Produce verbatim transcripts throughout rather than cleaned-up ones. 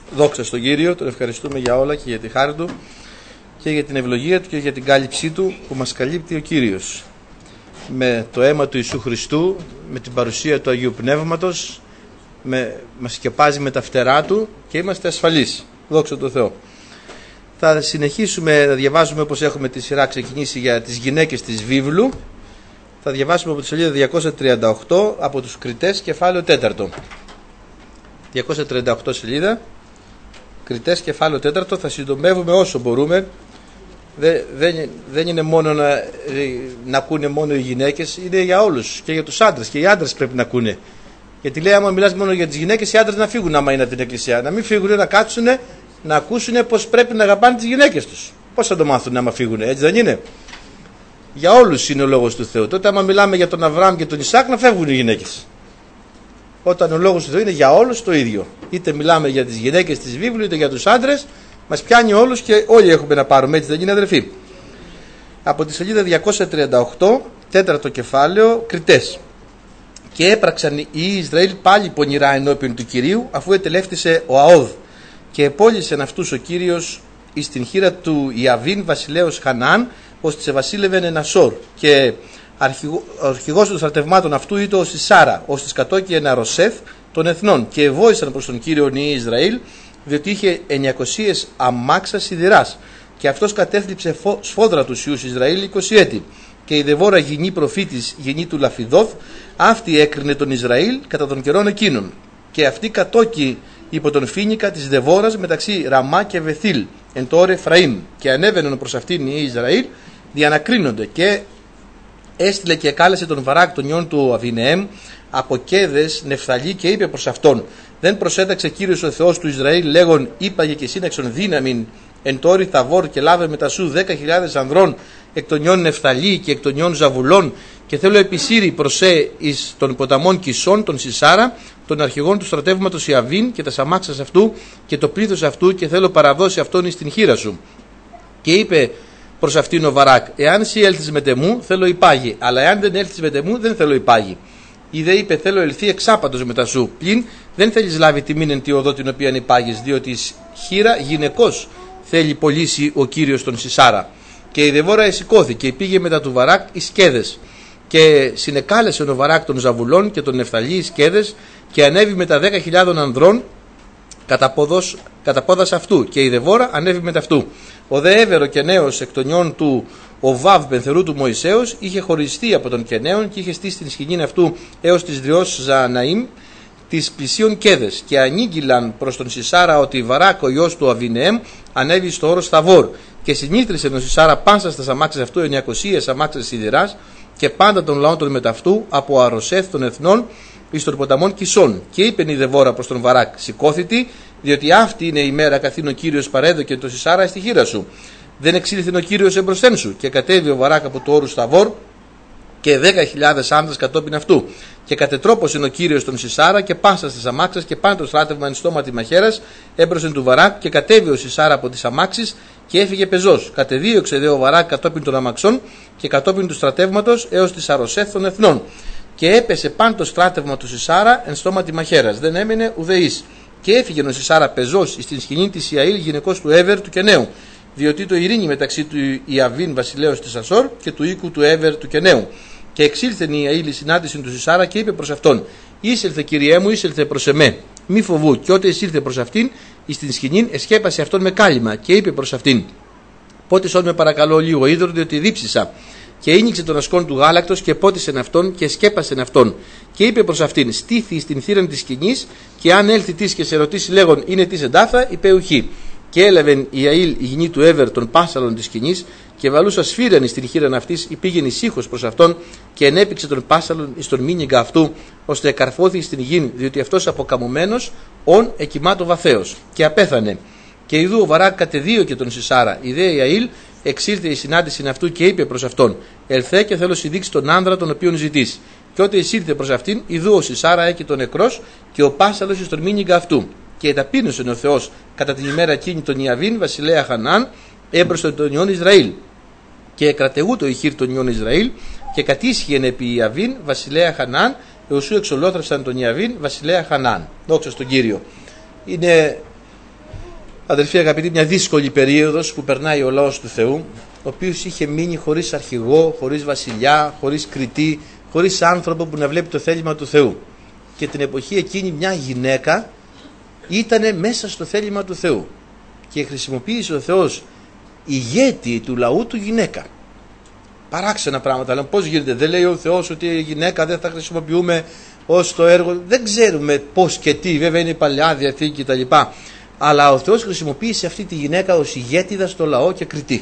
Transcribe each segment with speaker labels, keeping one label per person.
Speaker 1: Δόξα στον Κύριο, τον ευχαριστούμε για όλα και για τη χάρη Του και για την ευλογία Του και για την κάλυψή Του που μας καλύπτει ο Κύριος. Με το αίμα του Ιησού Χριστού, με την παρουσία του Αγίου Πνεύματος, με, μας σκεπάζει με τα φτερά Του και είμαστε ασφαλείς. Δόξα τω Θεώ. Θα συνεχίσουμε να διαβάζουμε, όπως έχουμε τη σειρά ξεκινήσει, για τις γυναίκες της βίβλου. Θα διαβάσουμε από τη σελίδα διακόσια τριάντα οκτώ από τους Κριτές, κεφάλαιο τέταρτο. διακόσια τριάντα οκτώ σελίδα, Κριτές, κεφάλαιο τέταρτο. Θα συντομεύουμε όσο μπορούμε. Δεν, δεν, δεν είναι μόνο να, να ακούνε μόνο οι γυναίκες, είναι για όλους και για τους άντρες. Και οι άντρες πρέπει να ακούνε. Γιατί λέει, άμα μιλάς μόνο για τις γυναίκες, οι άντρες να φύγουν άμα είναι από την εκκλησία. Να μην φύγουν, να κάτσουν, να ακούσουν πως πρέπει να αγαπάνε τις γυναίκες τους. Πώς θα το μάθουν άμα φύγουν, έτσι δεν είναι? Για όλους είναι ο λόγος του Θεού. Τότε, άμα μιλάμε για τον Αβραάμ και τον Ισάκ, να φεύγουν οι γυναίκες. Όταν ο λόγος του Θεού είναι για όλους το ίδιο. Είτε μιλάμε για τις γυναίκες της βίβλου, είτε για τους άντρες, μας πιάνει όλους και όλοι έχουμε να πάρουμε, έτσι δεν είναι, αδερφοί? Από τη σελίδα διακόσια τριάντα οκτώ, τέταρτο κεφάλαιο, Κριτές. Και έπραξαν οι Ισραήλ πάλι πονηρά ενώπιον του Κυρίου, αφού ετελεύτησε ο Αώδ. Και επόλυσεν αυτούς ο Κύριος εις την χείρα του Ιαβίν βασιλέως Χαναάν, ώστε σε βασίλευεν εν Ασόρ. Και ο αρχηγός των στρατευμάτων αυτού ήταν ο Σισάρα, ώστε της κατόκι εν Αροσέθ των εθνών. Και ευόησαν προς τον Κύριο οι Ισραήλ, διότι είχε εννιακοσίες αμάξας σιδηράς. Και αυτός κατέθλιψε σφόδρα τους Ιούς Ισραήλ είκοσι έτη. Και η Δεβόρα γυνή προφήτης, γυνή του Λαφιδόθ, αυτή έκρινε τον Ισραήλ κατά των καιρών εκείνων. Και αυτή κατόκι υπό τον φίνικα της Δεβόρας μεταξύ Ραμά και Βεθήλ, εν το όρε Εφραήμ. Και ανέβαιναν προς αυτήν οι Ισραήλ, διανακρίνονται. Και έστειλε και κάλεσε τον Βαράκ τον ιόν του Αβινεέμ από Κέδες Νεφθαλή και είπε προς αυτόν: δεν προσέταξε Κύριος ο Θεός του Ισραήλ, λέγον, είπαγε και σύναξον δύναμην εν το όρι Θαβόρ και λάβε μετά σου δέκα χιλιάδες ανδρών εκ των ιών Νεφθαλή και εκ των ιών Ζαβουλών, και θέλω επισύρει προσέ εις των ποταμών Κισών τον Σισάρα, των αρχηγών του στρατεύματος Ιαβίν και τα σαμάξας αυτού και το πλήθος αυτού, και θέλω παραδώσει αυτόν εις την χείρα σου. Και είπε προς αυτήν ο Βαράκ: εάν εσύ έλθεις με τεμού, θέλω υπάγει, αλλά εάν δεν έλθεις με τεμού, δεν θέλω υπάγει. Ή δε είπε: θέλω ελθεί εξάπατος μετά σου, πλην δεν θέλεις λάβει τιμήν εν τη οδό την οποία υπάγεις, διότι εις χείρα γυναικός θέλει πωλήσει ο Κύριος τον Σισάρα. Και η Δεβόρα εσηκώθηκε, πήγε μετά του Βαράκ εις Κέδες. Και συνεκάλεσε ο Βαράκ των Ζαβουλών και τον Νεφθαλή εις Κέδες, και ανέβη με τα δέκα χιλιάδων ανδρών κατά, πόδος, κατά πόδας αυτού, και η Δεβόρα ανέβη με αυτού. Ο δε Έβερο Κενέος εκ των ιών του ο Βαβ πενθερού του Μωυσέως είχε χωριστεί από τον Κενέον και είχε στήσει την σκηνήν αυτού έως της δριός Ζαναήμ της πλησίων Κέδες. Και ανήγγυλαν προς τον Σισάρα ότι Βαράκ ο ιός του Αβινεέμ ανέβη στο όρος Θαβόρ. Και συνήθρισε τον Σισάρα πάντα στα αμάξες αυτού εννιακοσίες αμάξες σιδηράς και πάντα των λαών των μεταυτού από Αροσέθ των εθνών εις των ποταμών Κισών. Και είπε η Δεβόρα προς τον Βαράκ: σηκώθητη, διότι αυτή είναι η μέρα καθήν ο Κύριος παρέδωκε τον Σισάρα στη χείρα σου. Δεν εξήλθε ο Κύριος εμπροσθέν σου. Και κατέβη ο Βαράκ από το όρους Θαβόρ και δέκα χιλιάδες άντρες κατόπιν αυτού. Και κατετρόπωσε ο Κύριος τον Σισάρα και πάσα στις αμάξες, και πάντα το στράτευμα εν στόματι μαχαίρας έμπροσθεν του Βαράκ. Και κατέβη ο Σισάρα από τις αμάξεις και έφυγε πεζός. Κατεδίωξε δε ο Βαράκ κατόπιν των αμαξών και κατόπιν του στρατεύματος έως της Αροσέθ των εθνών. Και έπεσε πάνω το στράτευμα του Σισάρα εν στόματι μαχαίρας. Δεν έμεινε ουδεής. Και έφυγε ο Σισάρα πεζός στην σκηνή της Ιαήλ γυναικός του Έβερ του Κενέου. Διότι το ειρήνη μεταξύ του Ιαβίν βασιλέως της Ασόρ και του οίκου του Έβερ του Κενέου. Και εξήλθεν η Ιαήλ η συνάντηση του Σισάρα και είπε προς αυτόν: ήσελθε κυριέ μου, ήσελθε προς εμέ, μη φοβού. Και όταν εισήλθε προς αυτήν, εις την σκηνήν εσκέπασε αυτόν με κάλυμα και είπε προς αυτήν: πότε σών με παρακαλώ λίγο είδωρο, διότι δίψησα. Και ίνιξε τον ασκόν του γάλακτος και πότισεν αυτόν και σκέπασεν αυτόν. Και είπε προς αυτήν: στήθη στην θύραν της σκηνής, και αν έλθει της και σε ρωτήσει λέγον είναι της εντάφα, είπε ουχή. Και έλαβεν η Ιαήλ η γυνή του Έβερ των πάσαλων της σκηνής, και βαλούσα σφύραν στην χείραν αυτής, πήγαινε ησύχως προς αυτόν, και ενέπηξε τον πάσαλον εις τον μήνυγκα αυτού, ώστε εκαρφώθη στην γην, διότι αυτός αποκαμωμένος ον εκοιμάτω βαθέως. Και απέθανε. Και ιδού ο Βαράκ κατεδίωκε τον Σισάρα. Η δε Ιαήλ εξήλθε η συνάντηση αυτού και είπε προς αυτόν: ελθέ και θέλω συνδείξει τον άνδρα τον οποίον ζητείς. Και όταν εισήλθε προς αυτήν, ιδού ο Σισάρα έκει τον νεκρός και ο πάσαλος εις τον μήνυγκα αυτού. Και ταπείνωσε ο Θεός κατά την ημέρα εκείνη τον Ιαβίν βασιλέα Χανάν έμπροσθεν τον ιών Ισραήλ. Και κρατεούτο η χείρ των ιών Ισραήλ, και κατήσχιεν επί Ιαβίν βασιλέα Χανάν, εωσού εξολόθρευσαν τον Ιαβίν βασιλέα Χανάν. Δόξα στον Κύριο. Είναι Αδελφοί αγαπητοί, μια δύσκολη περίοδος που περνάει ο λαός του Θεού, ο οποίος είχε μείνει χωρίς αρχηγό, χωρίς βασιλιά, χωρίς κριτή, χωρίς άνθρωπο που να βλέπει το θέλημα του Θεού. Και την εποχή εκείνη μια γυναίκα ήταν μέσα στο θέλημα του Θεού και χρησιμοποίησε ο Θεός ηγέτη του λαού του γυναίκα. Παράξενα πράγματα, αλλά πώς γίνεται? Δεν λέει ο Θεός ότι η γυναίκα δεν θα χρησιμοποιούμε ως το έργο? Δεν ξέρουμε πώς και τι, βέβαια είναι η Παλαιά Διαθήκη κτλ. Αλλά ο Θεός χρησιμοποίησε αυτή τη γυναίκα ως ηγέτιδα στο λαό και κριτή.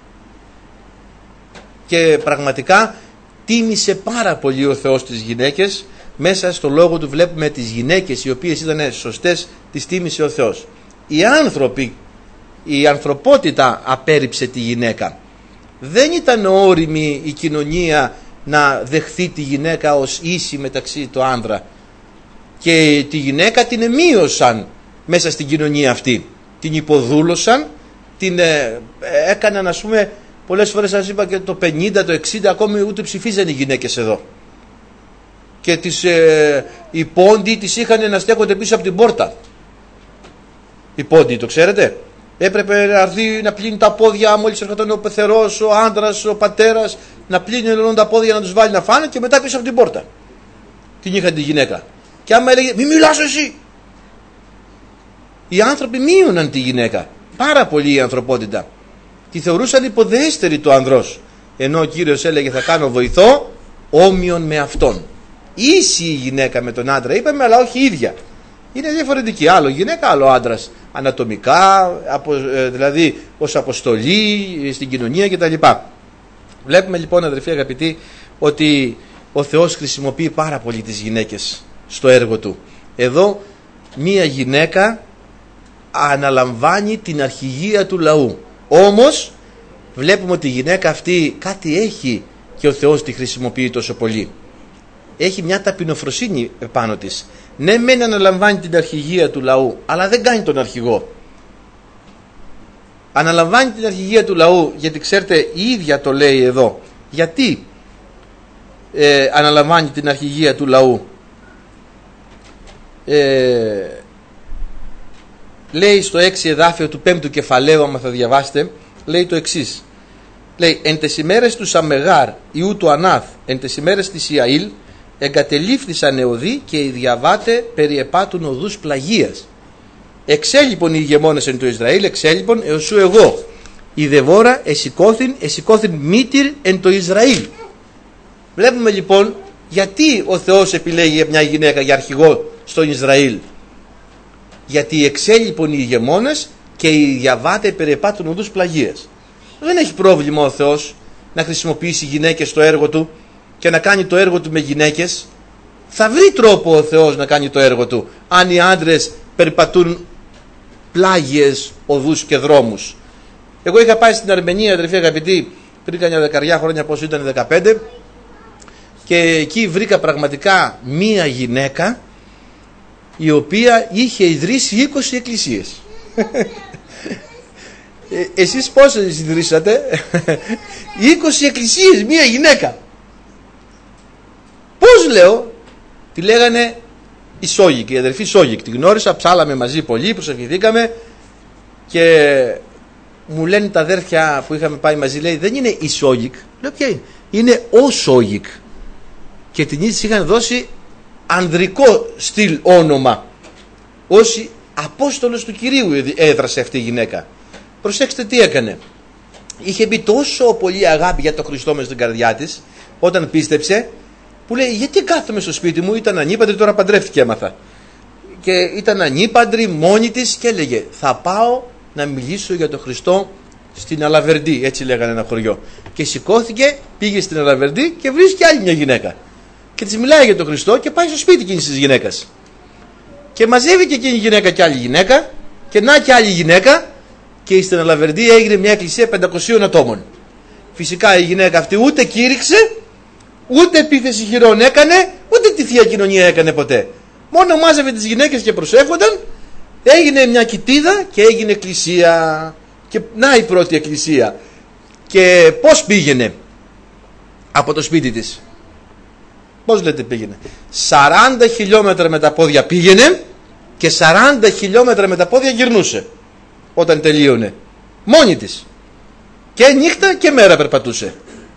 Speaker 1: Και πραγματικά τίμησε πάρα πολύ ο Θεός τις γυναίκες. Μέσα στο λόγο του βλέπουμε τις γυναίκες οι οποίες ήταν σωστές, τις τίμησε ο Θεός. Οι άνθρωποι, η ανθρωπότητα απέρριψε τη γυναίκα. Δεν ήταν όριμη η κοινωνία να δεχθεί τη γυναίκα ως ίση μεταξύ του άνδρα. Και τη γυναίκα την εμείωσαν μέσα στην κοινωνία αυτή. Την υποδούλωσαν, την ε, έκαναν, ας πούμε, πολλές φορές σας είπα και το πενήντα, το εξήντα ακόμη ούτε ψηφίζαν οι γυναίκες εδώ. Και τις, ε, οι πόντοι τις είχαν να στέκονται πίσω από την πόρτα. Οι πόντοι, το ξέρετε. Έπρεπε να έρθει να πλύνει τα πόδια μόλις έρχονταν ο πεθερός, ο άντρας, ο πατέρας, να πλύνει όλων τα πόδια, να τους βάλει να φάνε και μετά πίσω από την πόρτα. Την είχαν τη γυναίκα. Και άμα έλεγε μη μιλάς εσύ, οι άνθρωποι μείωναν τη γυναίκα. Πάρα πολύ η ανθρωπότητα. Τη θεωρούσαν υποδέστερη του ανδρός. Ενώ ο Κύριος έλεγε θα κάνω βοηθό όμοιον με αυτόν. Ίση η γυναίκα με τον άντρα, είπαμε, αλλά όχι ίδια. Είναι διαφορετική. Άλλο γυναίκα, άλλο άντρας. Ανατομικά, απο, δηλαδή ως αποστολή στην κοινωνία κτλ. Βλέπουμε λοιπόν, αδελφοί αγαπητοί, ότι ο Θεός χρησιμοποιεί πάρα πολύ τις γυναίκες στο έργο του. Εδώ μία γυναίκα αναλαμβάνει την αρχηγία του λαού. Όμως βλέπουμε ότι η γυναίκα αυτή κάτι έχει και ο Θεός τη χρησιμοποιεί τόσο πολύ. Έχει μια ταπεινοφροσύνη επάνω της. Ναι, μεν αναλαμβάνει την αρχηγία του λαού, αλλά δεν κάνει τον αρχηγό. Αναλαμβάνει την αρχηγία του λαού, γιατί ξέρετε η ίδια το λέει εδώ. Γιατί ε, αναλαμβάνει την αρχηγία του λαού? Ε, λέει στο έξι εδάφιο του πέμπτου κεφαλαίου, άμα θα διαβάσετε, λέει το εξής. Λέει, εν τες ημέρες του Σαμεγάρ ιού του Ανάθ, εν τες ημέρες της Ιαήλ, εγκατελείφθησαν εωδοί και οι διαβάτε περιεπάτουν οδούς πλαγίας. Εξέλιπον οι ηγεμόνες εν το Ισραήλ, εξέλιπον εωσού εγώ. Η Δεβόρα εσηκώθην, εσηκώθην μήτυρ εν το Ισραήλ. Βλέπουμε λοιπόν γιατί ο Θεός επιλέγει μια γυναίκα για αρχηγό στον Ισραήλ. Γιατί εξέλιπον οι ηγεμόνες και οι διαβάτε περιεπάτουν οδούς πλαγίας. Δεν έχει πρόβλημα ο Θεός να χρησιμοποιήσει γυναίκες στο έργο του και να κάνει το έργο του με γυναίκες. Θα βρει τρόπο ο Θεός να κάνει το έργο του αν οι άντρες περιπατούν πλάγιες οδούς και δρόμους. Εγώ είχα πάει στην Αρμενία, αδελφοί αγαπητοί, πριν καμιά δεκαριά χρόνια, πόσο ήταν, δεκαπέντε, και εκεί βρήκα πραγματικά μία γυναίκα η οποία είχε ιδρύσει είκοσι εκκλησίες. ε, εσείς πόσες ιδρύσατε? είκοσι εκκλησίες, μία γυναίκα. Πώς λέω? Τη λέγανε η Σόγικ, η αδερφή Σόγικ. Τη γνώρισα, ψάλαμε μαζί πολύ, προσευχηθήκαμε και μου λένε τα αδέρφια που είχαμε πάει μαζί, λέει, δεν είναι η Σόγικ. Λέω, ποια είναι? Είναι ο Σόγικ. Και την ίδια είχαν δώσει ανδρικό στυλ όνομα. Όσοι Απόστολος του Κυρίου έδρασε αυτή η γυναίκα. Προσέξτε τι έκανε. Είχε μπει τόσο πολύ αγάπη για τον Χριστό μες στην καρδιά της όταν πίστεψε, που λέει, γιατί κάθομαι στο σπίτι μου, ήταν ανήπαντρη, τώρα παντρεύτηκε, έμαθα. Και ήταν ανήπαντρη μόνη της και έλεγε, θα πάω να μιλήσω για τον Χριστό στην Αλαβερντή, έτσι λέγανε ένα χωριό. Και σηκώθηκε, πήγε στην Αλαβερντή και βρίσκει άλλη μια γυναίκα. Και της μιλάει για τον Χριστό και πάει στο σπίτι εκείνης της γυναίκας. Και μαζεύει και εκείνη η γυναίκα και άλλη γυναίκα, και να και άλλη γυναίκα, και στην Αλαβερντή έγινε μια εκκλησία πεντακοσίων ατόμων. Φυσικά η γυναίκα αυτή ούτε κήρυξε, ούτε επίθεση χειρών έκανε, ούτε τη Θεία Κοινωνία έκανε ποτέ. Μόνο μάζευε τις γυναίκες και προσεύχονταν, έγινε μια κοιτίδα και έγινε εκκλησία. Και να η πρώτη εκκλησία. Και πώς πήγαινε από το σπίτι της? Πώς λέτε πήγαινε? σαράντα χιλιόμετρα με τα πόδια πήγαινε και σαράντα χιλιόμετρα με τα πόδια γυρνούσε. όταν τελείωνε. Μόνη της. Και νύχτα και μέρα περπατούσε.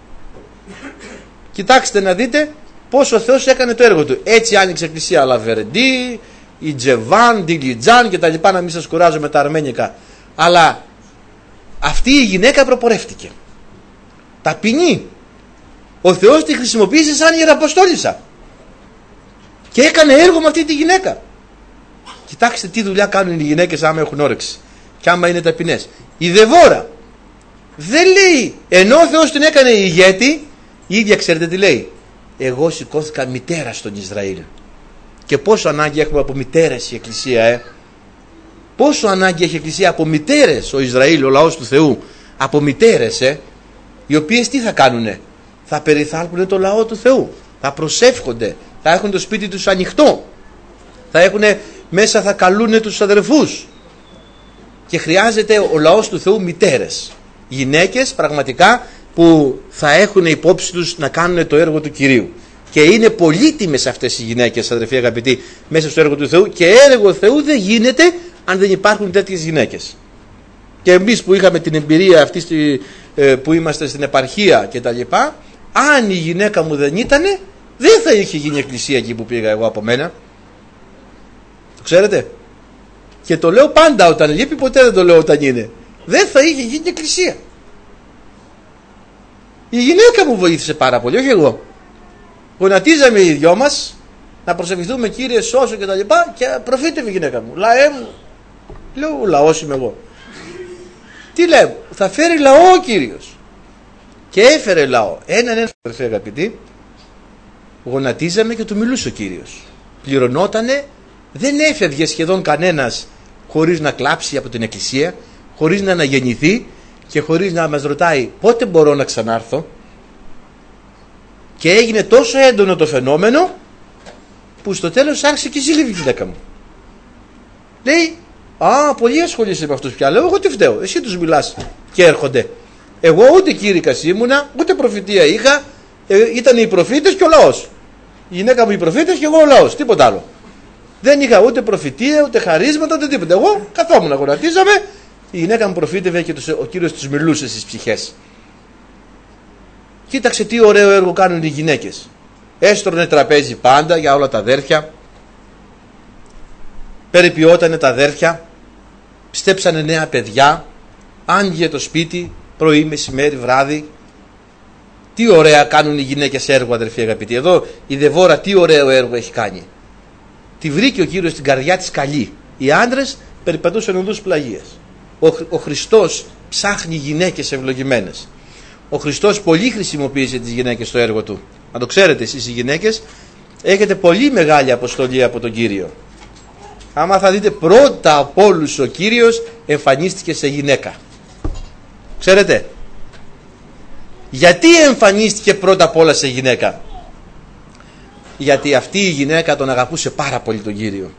Speaker 1: Κοιτάξτε να δείτε πώς ο Θεός έκανε το έργο του. Έτσι άνοιξε εκκλησία Λαβερντή, η Τζεβάν, τη Λιτζάν και τα λοιπά, να μην σας κουράζω με τα αρμένικα. Αλλά αυτή η γυναίκα προπορεύτηκε. Ταπεινή. Ο Θεός τη χρησιμοποίησε σαν ιεραποστόλισσα. Και έκανε έργο με αυτή τη γυναίκα. Κοιτάξτε τι δουλειά κάνουν οι γυναίκες άμα έχουν όρεξη. Και άμα είναι ταπεινές. Η Δεβόρα δεν λέει, ενώ ο Θεός την έκανε ηγέτη, η ίδια ξέρετε τι λέει? Εγώ σηκώθηκα μητέρα στον Ισραήλ. Και πόσο ανάγκη έχουμε από μητέρες η Εκκλησία, ε? Πόσο ανάγκη έχει η Εκκλησία από μητέρες, ο Ισραήλ, ο λαός του Θεού, από μητέρες, ε? Οι οποίες τι θα κάνουνε? Θα περιθάλπουν το λαό του Θεού, θα προσεύχονται, θα έχουν το σπίτι τους ανοιχτό, θα έχουν μέσα, θα καλούν τους αδερφούς. Και χρειάζεται ο λαός του Θεού μητέρες, γυναίκες πραγματικά που θα έχουν υπόψη τους να κάνουν το έργο του Κυρίου. Και είναι πολύτιμες αυτές οι γυναίκες, αδερφοί αγαπητοί, μέσα στο έργο του Θεού. Και έργο Θεού δεν γίνεται αν δεν υπάρχουν τέτοιες γυναίκες. Και εμείς που είχαμε την εμπειρία αυτή στη, που είμαστε στην επαρχία και τα λοιπά, αν η γυναίκα μου δεν ήτανε, δεν θα είχε γίνει εκκλησία εκεί που πήγα εγώ από μένα. Το ξέρετε? Και το λέω πάντα όταν λείπει, ποτέ δεν το λέω όταν είναι. Δεν θα είχε γίνει εκκλησία. Η γυναίκα μου βοήθησε πάρα πολύ, όχι εγώ. Γονατίζαμε οι δυο μας να προσευχηθούμε, Κύριε σώσω και τα λοιπά, και προφήτευε η γυναίκα μου. Λαέ μου. Λέω, ο λαός είμαι εγώ. Τι λέω? Θα φέρει λαό ο Κύριος. Και έφερε λαό. Έναν έναν, αδερφοί αγαπητοί, γονατίζαμε και του μιλούσε ο Κύριος. Πληρωνότανε, δεν έφευγε σχεδόν κανένας χωρίς να κλάψει από την εκκλησία, χωρίς να αναγεννηθεί και χωρίς να μας ρωτάει πότε μπορώ να ξανάρθω. Και έγινε τόσο έντονο το φαινόμενο που στο τέλος άρχισε και ζήλευε η γυναίκα μου. Λέει, α, πολύ ασχολείσαι με αυτούς πια. Λέω, εγώ τι φταίω? Εσύ τους μιλάς και έρχονται. Εγώ ούτε κήρυκας ήμουνα, ούτε προφητεία είχα. Ε, ήταν οι προφήτες και ο λαός. Η γυναίκα μου οι προφήτες και εγώ ο λαός. Τίποτα άλλο. Δεν είχα ούτε προφητεία, ούτε χαρίσματα, ούτε τίποτα. Εγώ καθόμουν, γονατίζαμε. Η γυναίκα μου προφήτευε και τους, ο Κύριος τους μιλούσε στις ψυχές. Κοίταξε τι ωραίο έργο κάνουν οι γυναίκες. Έστρωνε τραπέζι πάντα για όλα τα αδέρφια. Περιποιότανε τα αδέρφια. Πιστέψανε νέα παιδιά. Άγγιγε το σπίτι πρωί, μεσημέρι, βράδυ. Τι ωραία κάνουν οι γυναίκες έργο, αδερφοί αγαπητοί. Εδώ η Δεβόρα τι ωραίο έργο έχει κάνει. Τη βρήκε ο Κύριος στην καρδιά της καλή. Οι άντρες περιπατούσαν οδούς πλαγίας. Ο, ο Χριστός ψάχνει γυναίκες ευλογημένες. Ο Χριστός πολύ χρησιμοποίησε τις γυναίκες στο έργο του. Να το ξέρετε εσείς οι γυναίκες, έχετε πολύ μεγάλη αποστολή από τον Κύριο. Άμα θα δείτε, πρώτα από όλους ο Κύριος εμφανίστηκε σε γυναίκα. Ξέρετε, γιατί εμφανίστηκε πρώτα απ' όλα σε γυναίκα? Γιατί αυτή η γυναίκα τον αγαπούσε πάρα πολύ τον Κύριο.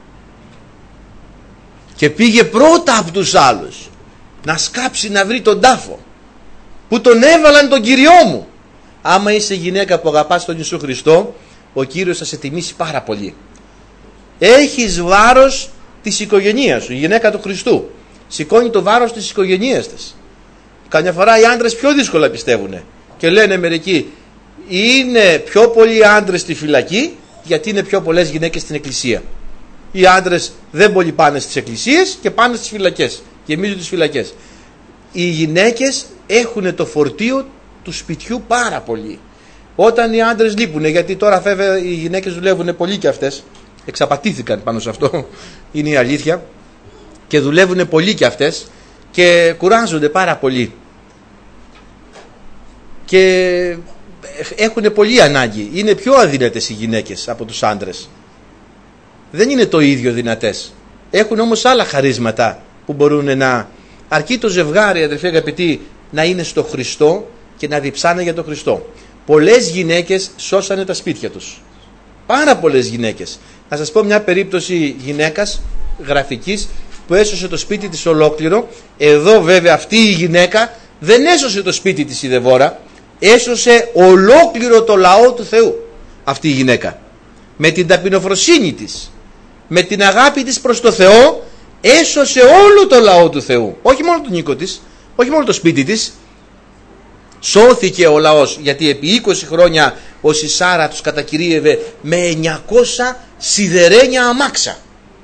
Speaker 1: Και πήγε πρώτα από τους άλλους να σκάψει να βρει τον τάφο που τον έβαλαν τον Κυριό μου. Άμα είσαι γυναίκα που αγαπάς τον Ιησού Χριστό, ο Κύριος θα σε τιμήσει πάρα πολύ. Έχεις βάρος της οικογένειας σου. Η γυναίκα του Χριστού σηκώνει το βάρος της οικογένειας της. Καμιά φορά οι άντρες πιο δύσκολα πιστεύουν και λένε μερικοί, είναι πιο πολλοί άντρες στη φυλακή γιατί είναι πιο πολλές γυναίκες στην εκκλησία. Οι άντρες δεν πολύ πάνε στις εκκλησίες και πάνε στις φυλακές, γεμίζουν τις φυλακές. Οι γυναίκες έχουν το φορτίο του σπιτιού πάρα πολύ. Όταν οι άντρες λείπουν, γιατί τώρα βέβαια οι γυναίκες δουλεύουν πολύ και αυτές, εξαπατήθηκαν πάνω σε αυτό, είναι η αλήθεια, και δουλεύουν πολύ και αυτές και κουράζονται πάρα πολύ και έχουν πολύ ανάγκη. Είναι πιο αδύνατες οι γυναίκες από τους άντρες, δεν είναι το ίδιο δυνατές, έχουν όμως άλλα χαρίσματα που μπορούν να, αρκεί το ζευγάρι, αδερφοί αγαπητοί, να είναι στο Χριστό και να διψάνε για τον Χριστό. Πολλές γυναίκες σώσανε τα σπίτια τους, πάρα πολλές γυναίκες. Να σας πω μια περίπτωση γυναίκας γραφικής που έσωσε το σπίτι της ολόκληρο. Εδώ βέβαια αυτή η γυναίκα δεν έσωσε το σπίτι της η Δεβόρα, έσωσε ολόκληρο το λαό του Θεού αυτή η γυναίκα. Με την ταπεινοφροσύνη της, με την αγάπη της προς το Θεό, έσωσε όλο το λαό του Θεού, όχι μόνο τον οίκο της, όχι μόνο το σπίτι της. Σώθηκε ο λαός, γιατί επί είκοσι χρόνια ο Σισάρα τους κατακυρίευε με εννιακόσια σιδερένια αμάξα.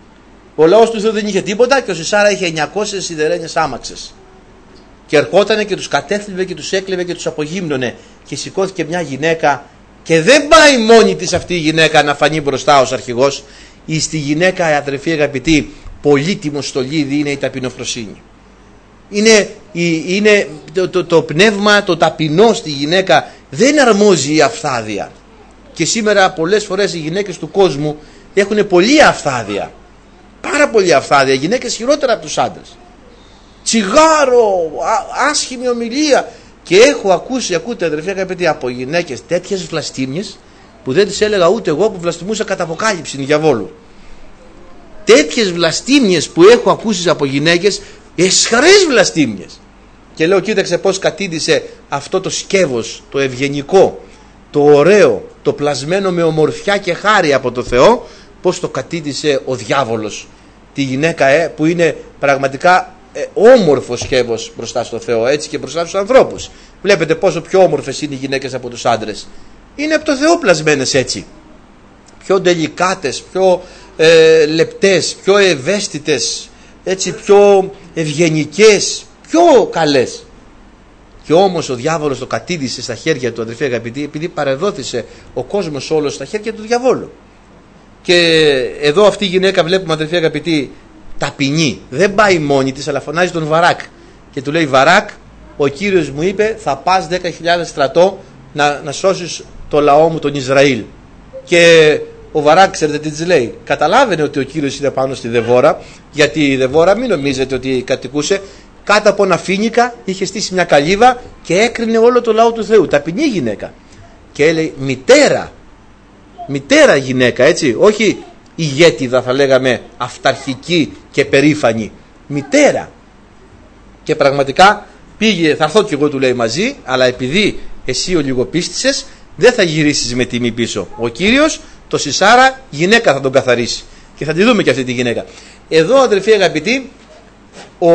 Speaker 1: Ο λαός του Θεού δεν είχε τίποτα και ο Σισάρα είχε εννιακόσιες σιδερένιες άμαξες. Και ερχότανε και τους κατέθλιβε και τους έκλεβε και τους απογύμνωνε. Και σηκώθηκε μια γυναίκα, και δεν πάει μόνη της αυτή η γυναίκα να φανεί μπροστά ως αρχηγός. Η στη γυναίκα, αδερφοί αγαπητοί, πολύτιμο στολίδι είναι η ταπεινοφροσύνη. Είναι, είναι το, το, το πνεύμα, το ταπεινό στη γυναίκα, δεν αρμόζει η αυθάδεια. Και σήμερα πολλές φορές οι γυναίκες του κόσμου έχουν πολλή αυθάδεια. Πάρα πολύ αυθάδεια. Οι γυναίκες χειρότερα από τους άντρες. Τσιγάρο, α, άσχημη ομιλία. Και έχω ακούσει, ακούτε αδερφοί αγαπητοί, από γυναίκες τέτοιες βλαστήμιες που δεν τις έλεγα ούτε εγώ, που βλαστημούσα κατά αποκάλυψη διαβόλου. Τέτοιες βλαστήμιες που έχω ακούσει από γυναίκες, εσχρές βλαστήμιες. Και λέω, κοίταξε πως κατήντησε αυτό το σκεύος, το ευγενικό, το ωραίο, το πλασμένο με ομορφιά και χάρη από το Θεό, πως το κατήντησε ο διάβολος τη γυναίκα, ε, που είναι πραγματικά ε, όμορφο σκεύος μπροστά στο Θεό, έτσι και μπροστά στους ανθρώπους. Βλέπετε πόσο πιο όμορφες είναι οι γυναίκες από τους άντρες. Είναι από το Θεό πλασμένες έτσι. Πιο ντελικάτες, πιο ε, λεπτές, πιο ευαίσθητες, έτσι, πιο ευγενικές, πιο καλές. Και όμως ο διάβολος το κατήντησε στα χέρια του, αδερφοί αγαπητοί, επειδή παρεδόθησε ο κόσμος όλος στα χέρια του διαβόλου. Και εδώ αυτή η γυναίκα, βλέπουμε αδερφοί αγαπητοί, ταπεινή. Δεν πάει μόνη της, αλλά φωνάζει τον Βαράκ. Και του λέει, Βαράκ, ο Κύριος μου είπε, θα πας δέκα χιλιάδες στρατό να, να σώσεις το λαό μου τον Ισραήλ. Και ο Βαράκ, ξέρετε τι της λέει? Καταλάβαινε ότι ο Κύριος είναι πάνω στη Δεβόρα, γιατί η Δεβόρα, μην νομίζετε ότι κατοικούσε κάτω από ένα φοίνικα, είχε στήσει μια καλύβα και έκρινε όλο το λαό του Θεού. Ταπεινή γυναίκα. Και έλεγε μητέρα, μητέρα γυναίκα, έτσι, όχι ηγέτιδα, θα λέγαμε αυταρχική και περήφανη, μητέρα. Και πραγματικά πήγε, θα έρθω κι εγώ, του λέει, μαζί, αλλά επειδή εσύ ο λιγοπίστησες, δεν θα γυρίσεις με τιμή πίσω. Ο Κύριος το Σισάρα γυναίκα θα τον καθαρίσει. Και θα τη δούμε και αυτή τη γυναίκα. Εδώ, αδελφοί αγαπητοί, ο...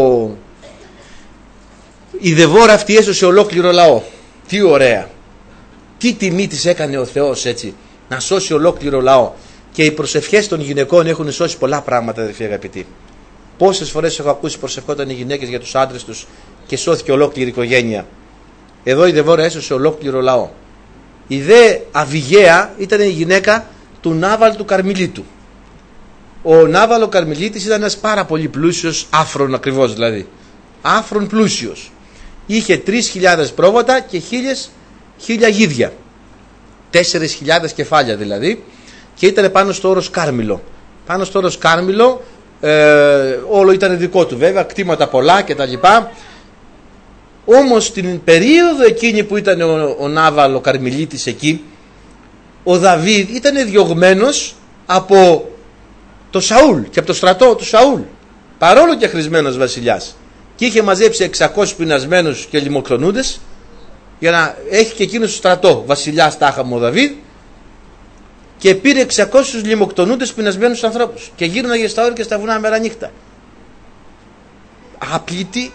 Speaker 1: η Δεβόρα αυτή έσωσε ολόκληρο λαό. Τι ωραία. Τι τιμή της έκανε ο Θεός, έτσι, να σώσει ολόκληρο λαό. Και οι προσευχές των γυναικών έχουν σώσει πολλά πράγματα, αδελφοί αγαπητοί. Πόσες φορές έχω ακούσει προσευχόταν οι γυναίκες για τους άντρες τους και σώθηκε ολόκληρη οικογένεια. Εδώ η Δεβόρα έσωσε ολόκληρο λαό. Η δε Αβιγαία ήταν η γυναίκα του Νάβαλ του Καρμιλίτου. Ο Νάβαλ ο Καρμιλίτης ήταν ένας πάρα πολύ πλούσιος, άφρον ακριβώς δηλαδή, άφρον πλούσιος. Είχε τρεις χιλιάδες πρόβατα και χίλιες, χίλια γίδια, τέσσερις χιλιάδες κεφάλια δηλαδή, και ήταν πάνω στο όρος Κάρμιλο. Πάνω στο όρος Κάρμιλο, ε, όλο ήταν δικό του βέβαια, κτήματα πολλά κτλ. Όμως την περίοδο εκείνη που ήταν ο, ο Νάβαλ ο Καρμιλίτης εκεί, ο Δαβίδ ήταν διωγμένος από το Σαούλ και από το στρατό του Σαούλ, παρόλο και χρησμένος βασιλιάς, και είχε μαζέψει εξακόσιους πεινασμένους και λιμοκτονούντες για να έχει και εκείνος στο στρατό. Βασιλιάς τάχαμε ο Δαβίδ, και πήρε εξακόσιους λιμοκτονούντες πεινασμένους ανθρώπους και γύρναγε στα όρια και στα βουνά μέρα νύχτα, άπλητοι,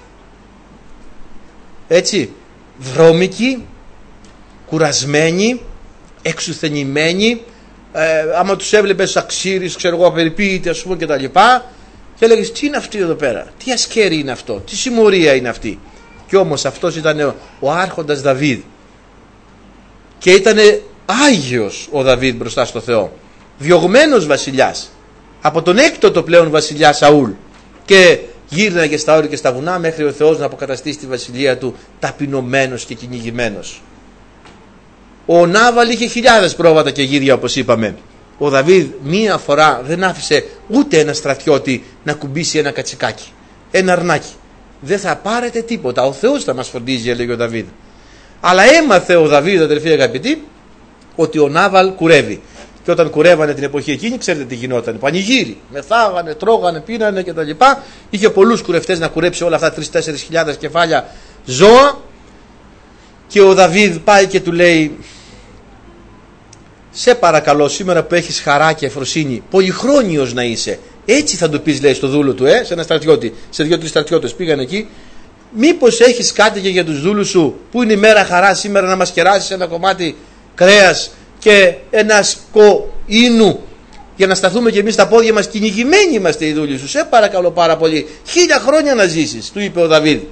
Speaker 1: έτσι, βρώμικοι, κουρασμένοι, εξουθενημένοι. Ε, άμα τους έβλεπες αξίρις, ξέρω εγώ, απεριποίητοι, ας πούμε, και τα λοιπά, και έλεγες, τι είναι αυτή εδώ πέρα, τι ασκέρι είναι αυτό, τι συμμορία είναι αυτή. Και όμως αυτός ήταν ο άρχοντας Δαβίδ, και ήταν άγιος ο Δαβίδ μπροστά στο Θεό, διωγμένος βασιλιάς από τον έκτοτο πλέον βασιλιά Σαούλ, και γύρναγε στα όρια και στα βουνά μέχρι ο Θεός να αποκαταστήσει τη βασιλεία του, ταπεινωμένος και κυνηγημένος. Ο Νάβαλ είχε χιλιάδες πρόβατα και γίδια, όπως είπαμε. Ο Δαβίδ μία φορά δεν άφησε ούτε ένα στρατιώτη να κουμπίσει ένα κατσικάκι, ένα αρνάκι. Δεν θα πάρετε τίποτα, ο Θεός θα μας φροντίζει, έλεγε ο Δαβίδ. Αλλά έμαθε ο Δαβίδ, αδελφοί αγαπητοί, ότι ο Νάβαλ κουρεύει. Και όταν κουρεύανε την εποχή εκείνη, ξέρετε τι γινόταν? Πανηγύρι. Μεθάγανε, τρώγανε, πίνανε κτλ. Είχε πολλούς κουρευτές να κουρέψει όλα αυτά, τρεις-τέσσερις χιλιάδες κεφάλια ζώα. Και ο Δαβίδ πάει και του λέει, σε παρακαλώ, σήμερα που έχεις χαρά και ευφροσύνη, πολυχρόνιος να είσαι, Έτσι θα του πεις, λέει, στο δούλο του, ε, σε ένα στρατιώτη, σε δύο-τρεις στρατιώτες πήγαν εκεί. Μήπως έχεις κάτι και για τους δούλους σου που είναι η μέρα χαρά σήμερα να μας κεράσεις ένα κομμάτι κρέας και ένα σκο ίνου για να σταθούμε και εμείς στα πόδια μας, κυνηγημένοι είμαστε οι δούλοι σου. Σε παρακαλώ πάρα πολύ, χίλια χρόνια να ζήσεις, του είπε ο Δαβίδ.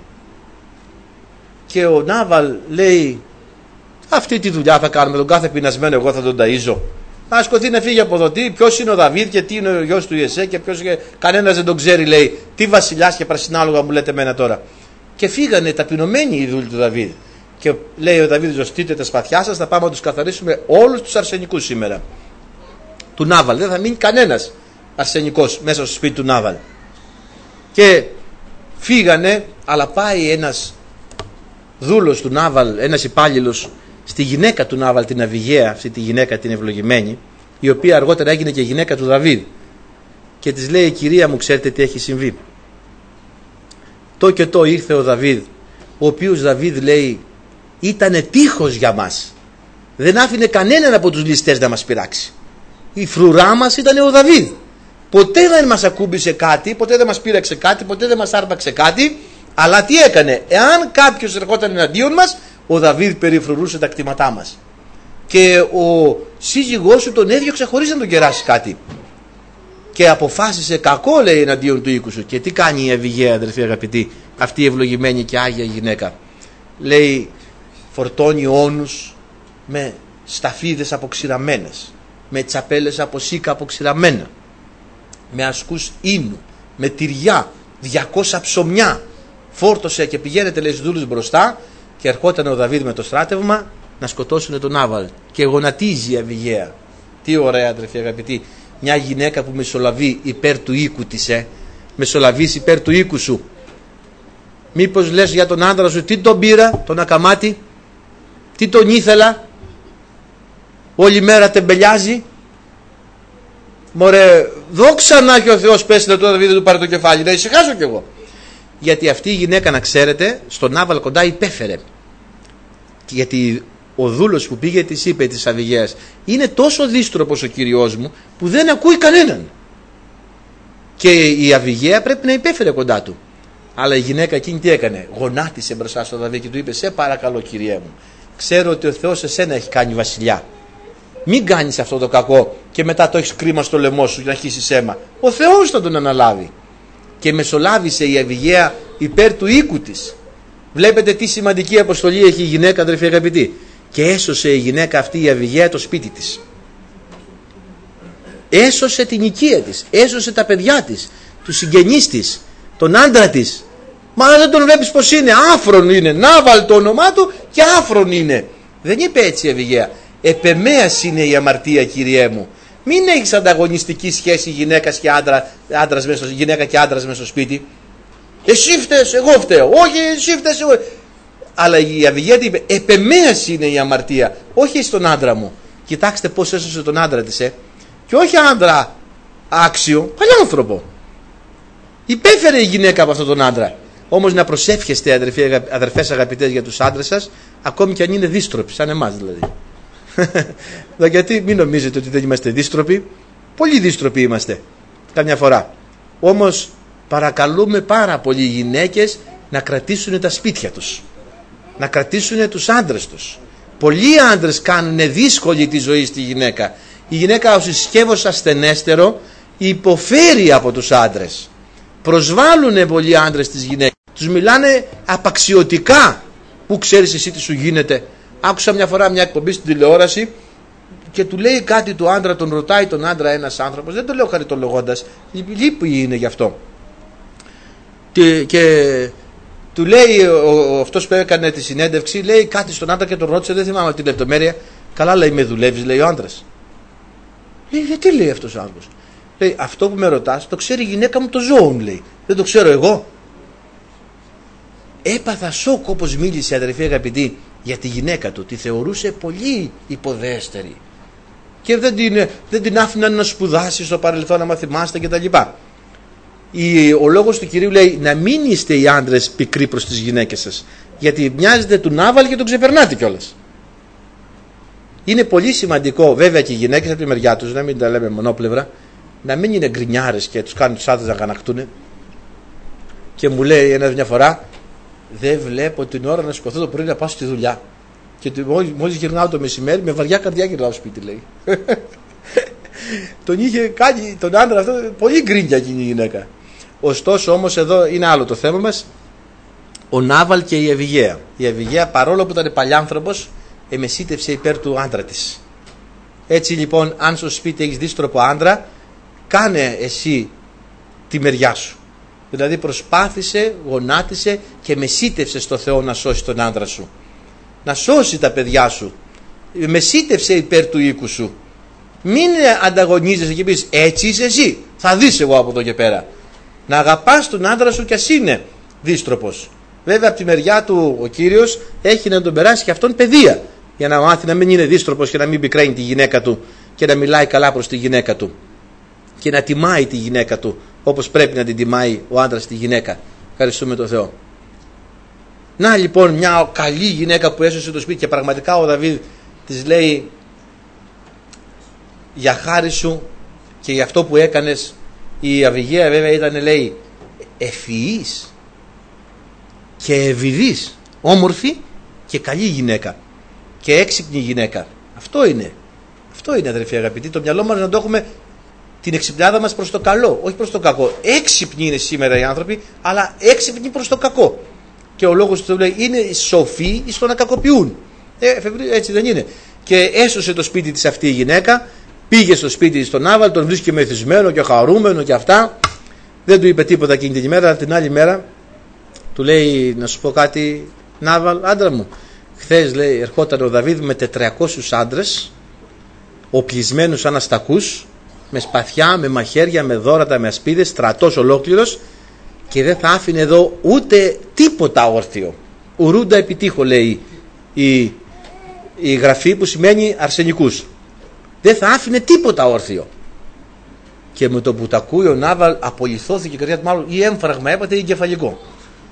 Speaker 1: Και ο Νάβαλ λέει, αυτή τη δουλειά θα κάνουμε, τον κάθε πεινασμένο εγώ θα τον ταΐζω. Να σκοθεί να φύγει από εδώ. Ποιος είναι ο Δαβίδ και τι είναι ο γιος του Ιεσέ και ποιος, κανένας δεν τον ξέρει, λέει. Τι βασιλιάς και πρασινάλογα μου λέτε εμένα τώρα. Και φύγανε ταπεινωμένοι οι δούλοι του Δαβίδ. Και λέει ο Δαβίδ, ζωστείτε τα σπαθιά σας, θα πάμε να τους καθαρίσουμε όλους τους αρσενικούς σήμερα. Του Νάβαλ. Δεν θα μείνει κανένας αρσενικός μέσα στο σπίτι του Νάβαλ. Και φύγανε, αλλά πάει ένας δούλος του Νάβαλ, ένας υπάλληλος, στη γυναίκα του Νάβαλ, την Αβιγαία, αυτή τη γυναίκα την ευλογημένη, η οποία αργότερα έγινε και γυναίκα του Δαβίδ, και της λέει, κυρία μου, ξέρετε τι έχει συμβεί? Το και το ήρθε ο Δαβίδ, ο οποίος Δαβίδ, λέει, ήτανε τείχος για μας, δεν άφηνε κανέναν από τους ληστές να μας πειράξει. Η φρουρά μας ήταν ο Δαβίδ. Ποτέ δεν μας ακούμπησε κάτι, ποτέ δεν μας πείραξε κάτι, ποτέ δεν μας άρπαξε κάτι. Αλλά τι έκανε? Εάν κάποιος ερχόταν εναντίον μας, ο Δαβίδ περιφρουρούσε τα κτήματά μας. Και ο σύζυγός σου τον έδιωξε χωρίς να τον κεράσει κάτι. Και αποφάσισε κακό, λέει, εναντίον του οίκου σου. Και τι κάνει η Αβιγαία, αδερφοί αγαπητοί, αυτή η ευλογημένη και άγια γυναίκα? Λέει, φορτώνει όνους με σταφίδες αποξηραμένες, με τσαπέλες από σίκα αποξηραμένα, με ασκούς ίνου, με τυριά, διακόσια ψωμιά. Φόρτωσε και πηγαίνετε, λέει, στους δούλους μπροστά, και ερχόταν ο Δαβίδ με το στράτευμα να σκοτώσουν τον Νάβαλ. Και γονατίζει η Αβιγαία. Τι ωραία, αδερφοί αγαπητοί, μια γυναίκα που μεσολαβεί υπέρ του οίκου της, ε. Μεσολαβείς υπέρ του οίκου σου. Μήπως λες για τον άντρα σου, τι τον πήρα, τον ακαμάτι, τι τον ήθελα, όλη μέρα τεμπελιάζει. Μωρέ, δόξα να έχει ο Θεός, πέσαι το Δαβίδ, του πάρε το κεφάλι, να ησυχάσω κι εγώ. Γιατί αυτή η γυναίκα, να ξέρετε, στον Νάβαλ κοντά υπέφερε. Γιατί ο δούλος που πήγε της είπε της Αβιγαίας, είναι τόσο δύστροπος ο Κύριος μου που δεν ακούει κανέναν. Και η Αβιγαία πρέπει να υπέφερε κοντά του. Αλλά η γυναίκα εκείνη τι έκανε? Γονάτισε μπροστά στον Δαβίδ και του είπε, σε παρακαλώ, Κυριέ μου, ξέρω ότι ο Θεός εσένα έχει κάνει βασιλιά. Μην κάνεις αυτό το κακό και μετά το έχεις κρίμα στο λαιμό σου για να χύσεις αίμα. Ο Θεός θα τον αναλάβει. Και μεσολάβησε η Αβιγαία υπέρ του οίκου της. Βλέπετε τι σημαντική αποστολή έχει η γυναίκα, αδερφοί αγαπητοί. Και έσωσε η γυναίκα αυτή, η Αβιγαία, το σπίτι της. Έσωσε την οικία της, έσωσε τα παιδιά της, τους συγγενείς της, τον άντρα της. Μα δεν τον βλέπεις πως είναι? Άφρον είναι. Νάβαλ το όνομά του και άφρον είναι. Δεν είπε έτσι η Αβιγαία. Επεμέας είναι η αμαρτία, Κυριέ μου. Μην έχεις ανταγωνιστική σχέση γυναίκας και άντρα, άντρας μέσα, γυναίκα και άντρας μέσα στο σπίτι. Εσύ φταίς, εγώ φταίω. Όχι, εσύ φταίς, εγώ. Αλλά η Αβιγαία είπε, επεμέας είναι η αμαρτία, όχι στον άντρα μου. Κοιτάξτε πώς έσωσε τον άντρα της, ε. Και όχι άντρα άξιο, παλιάνθρωπο. Υπέφερε η γυναίκα από αυτόν τον άντρα. Όμως να προσεύχεστε, αδερφοί, αδερφές αγαπητές, για τους άντρες σας, ακόμη και αν είναι δύστροποι, σαν εμάς δηλαδή. Γιατί μην νομίζετε ότι δεν είμαστε δύστροποι. Πολύ δύστροποι είμαστε καμιά φορά. Όμως παρακαλούμε πάρα πολλοί γυναίκες να κρατήσουν τα σπίτια τους, να κρατήσουν τους άντρες τους. Πολλοί άντρες κάνουν δύσκολη τη ζωή στη γυναίκα. Η γυναίκα ως συσκεύος ασθενέστερο υποφέρει από τους άντρες. Προσβάλλουν πολλοί άντρες τις γυναίκες, τους μιλάνε απαξιωτικά. Πού ξέρεις εσύ τι σου γίνεται? Άκουσα μια φορά μια εκπομπή στην τηλεόραση και του λέει κάτι του άντρα, τον ρωτάει τον άντρα ένας άνθρωπος, δεν το λέω χαριτολογώντας, λύπη είναι γι' αυτό. Και, και του λέει ο, ο, αυτός που έκανε τη συνέντευξη, λέει κάτι στον άντρα και τον ρώτησε, δεν θυμάμαι τη λεπτομέρεια. Καλά, λέει, με δουλεύεις, λέει ο άντρας. Λέει, γιατί, λέει αυτός ο άνθρωπος? Λέει, αυτό που με ρωτάς το ξέρει η γυναίκα μου, το ζώο, λέει. Δεν το ξέρω εγώ. Έπαθα σοκ όπως μίλησε, αδερφοί αγαπητοί, για τη γυναίκα του. Τη θεωρούσε πολύ υποδέστερη και δεν την, δεν την άφηναν να σπουδάσει στο παρελθόν, να μαθημάστε κτλ. Ο λόγος του Κυρίου λέει να μην είστε οι άντρες πικροί προς τις γυναίκες σας, γιατί μοιάζετε του Νάβαλ και τον ξεπερνάτε κιόλας. Είναι πολύ σημαντικό, βέβαια, και οι γυναίκες από τη μεριά τους, να μην τα λέμε μονόπλευρα, να μην είναι γκρινιάρες και τους κάνουν τους άντρες να γανακτούνε. Και μου λέει ένα μια φορά, δεν βλέπω την ώρα να σηκωθώ το πρωί να πάω στη δουλειά. Και μόλις γυρνάω το μεσημέρι, με βαριά καρδιά γυρνάω σπίτι, λέει. Τον είχε κάνει τον άντρα αυτό πολύ γκρίνια εκείνη η γυναίκα. Ωστόσο όμως εδώ είναι άλλο το θέμα μας. Ο Νάβαλ και η Αβιγαία. Η Αβιγαία, παρόλο που ήταν παλιάνθρωπος, εμεσίτευσε υπέρ του άντρα της. Έτσι λοιπόν, αν στο σπίτι έχεις δύστροπο άντρα, κάνε εσύ τη μεριά σου. Δηλαδή προσπάθησε, γονάτισε και μεσίτευσε στο Θεό να σώσει τον άντρα σου. Να σώσει τα παιδιά σου. Μεσίτευσε υπέρ του οίκου σου. Μην ανταγωνίζεσαι και πεις έτσι είσαι εσύ, θα δεις εγώ από εδώ και πέρα. Να αγαπάς τον άντρα σου κι ας είναι δύστροπος. Βέβαια από τη μεριά του ο Κύριος έχει να τον περάσει και αυτόν παιδεία, για να μάθει να μην είναι δύστροπος και να μην πικραίνει τη γυναίκα του και να μιλάει καλά προς τη γυναίκα του και να τιμάει τη γυναίκα του όπως πρέπει να την τιμάει ο άντρας τη γυναίκα. Ευχαριστούμε τον Θεό. Να λοιπόν μια καλή γυναίκα που έσωσε το σπίτι, και πραγματικά ο Δαβίδ της λέει, για χάρη σου και για αυτό που έκανες. Η Αβιγαία βέβαια ήταν, λέει, ευφυής και ευηδής, όμορφη και καλή γυναίκα και έξυπνη γυναίκα. Αυτό είναι, αυτό είναι αδερφοί αγαπητοί, το μυαλό μας να το έχουμε την εξυπνάδα μας προς το καλό, όχι προς το κακό. Έξυπνοι είναι σήμερα οι άνθρωποι, αλλά έξυπνοι προς το κακό. Και ο λόγος του λέει είναι σοφοί στο να κακοποιούν. Ε, έτσι δεν είναι. Και έσωσε το σπίτι της αυτή η γυναίκα. Πήγε στο σπίτι στον Νάβαλ, τον βρίσκει μεθυσμένο και χαρούμενο και αυτά. Δεν του είπε τίποτα εκείνη την ημέρα. Την άλλη μέρα του λέει, να σου πω κάτι, Νάβαλ, άντρα μου. Χθες, λέει, ερχόταν ο Δαβίδ με τετρακόσιους άντρες, οπλισμένους σαν αστακούς, με σπαθιά, με μαχαίρια, με δώρατα, με ασπίδες, στρατός ολόκληρος, και δεν θα άφηνε εδώ ούτε τίποτα όρθιο. Ουρούντα επιτύχω, λέει η, η γραφή, που σημαίνει αρσενικούς. Δεν θα άφηνε τίποτα όρθιο. Και με το που τα ακούει ο Νάβαλ απολυθώθηκε η καρδιά του, μάλλον ή έμφραγμα έπαθε ή εγκεφαλικό.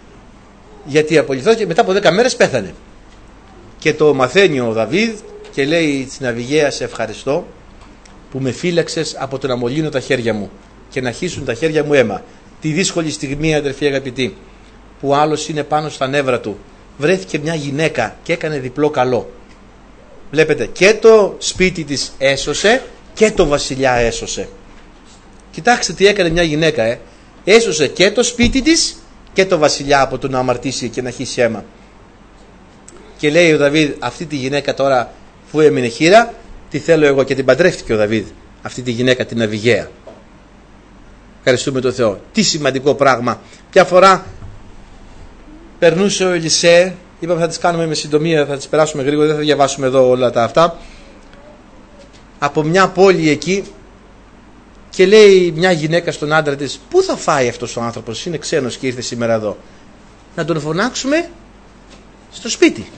Speaker 1: Γιατί απολυθώθηκε, μετά από δέκα μέρες πέθανε. Και το μαθαίνει ο Δαβίδ και λέει στην Αβιγαία, σε ευχαριστώ που με φύλαξες από το να μολύνω τα χέρια μου και να χύσουν τα χέρια μου αίμα. Τη δύσκολη στιγμή, αδερφοί αγαπητοί, που άλλος είναι πάνω στα νεύρα του, βρέθηκε μια γυναίκα και έκανε διπλό καλό. Βλέπετε, και το σπίτι της έσωσε και το βασιλιά έσωσε. Κοιτάξτε τι έκανε μια γυναίκα, ε. Έσωσε και το σπίτι της και το βασιλιά από το να αμαρτήσει και να χύσει αίμα. Και λέει ο Δαβίδ, αυτή τη γυναίκα τώρα, που έμεινε χείρα, τη θέλω εγώ, και την παντρεύτηκε ο Δαβίδ αυτή τη γυναίκα, την Αβιγαία. Ευχαριστούμε τον Θεό. Τι σημαντικό πράγμα. Ποια φορά περνούσε ο Ελισέ, είπαμε θα τις κάνουμε με συντομία, θα τις περάσουμε γρήγορα, δεν θα διαβάσουμε εδώ όλα τα αυτά, από μια πόλη εκεί, και λέει μια γυναίκα στον άντρα της, πού θα φάει αυτός ο άνθρωπος, είναι ξένος και ήρθε σήμερα εδώ. Να τον φωνάξουμε στο σπίτι.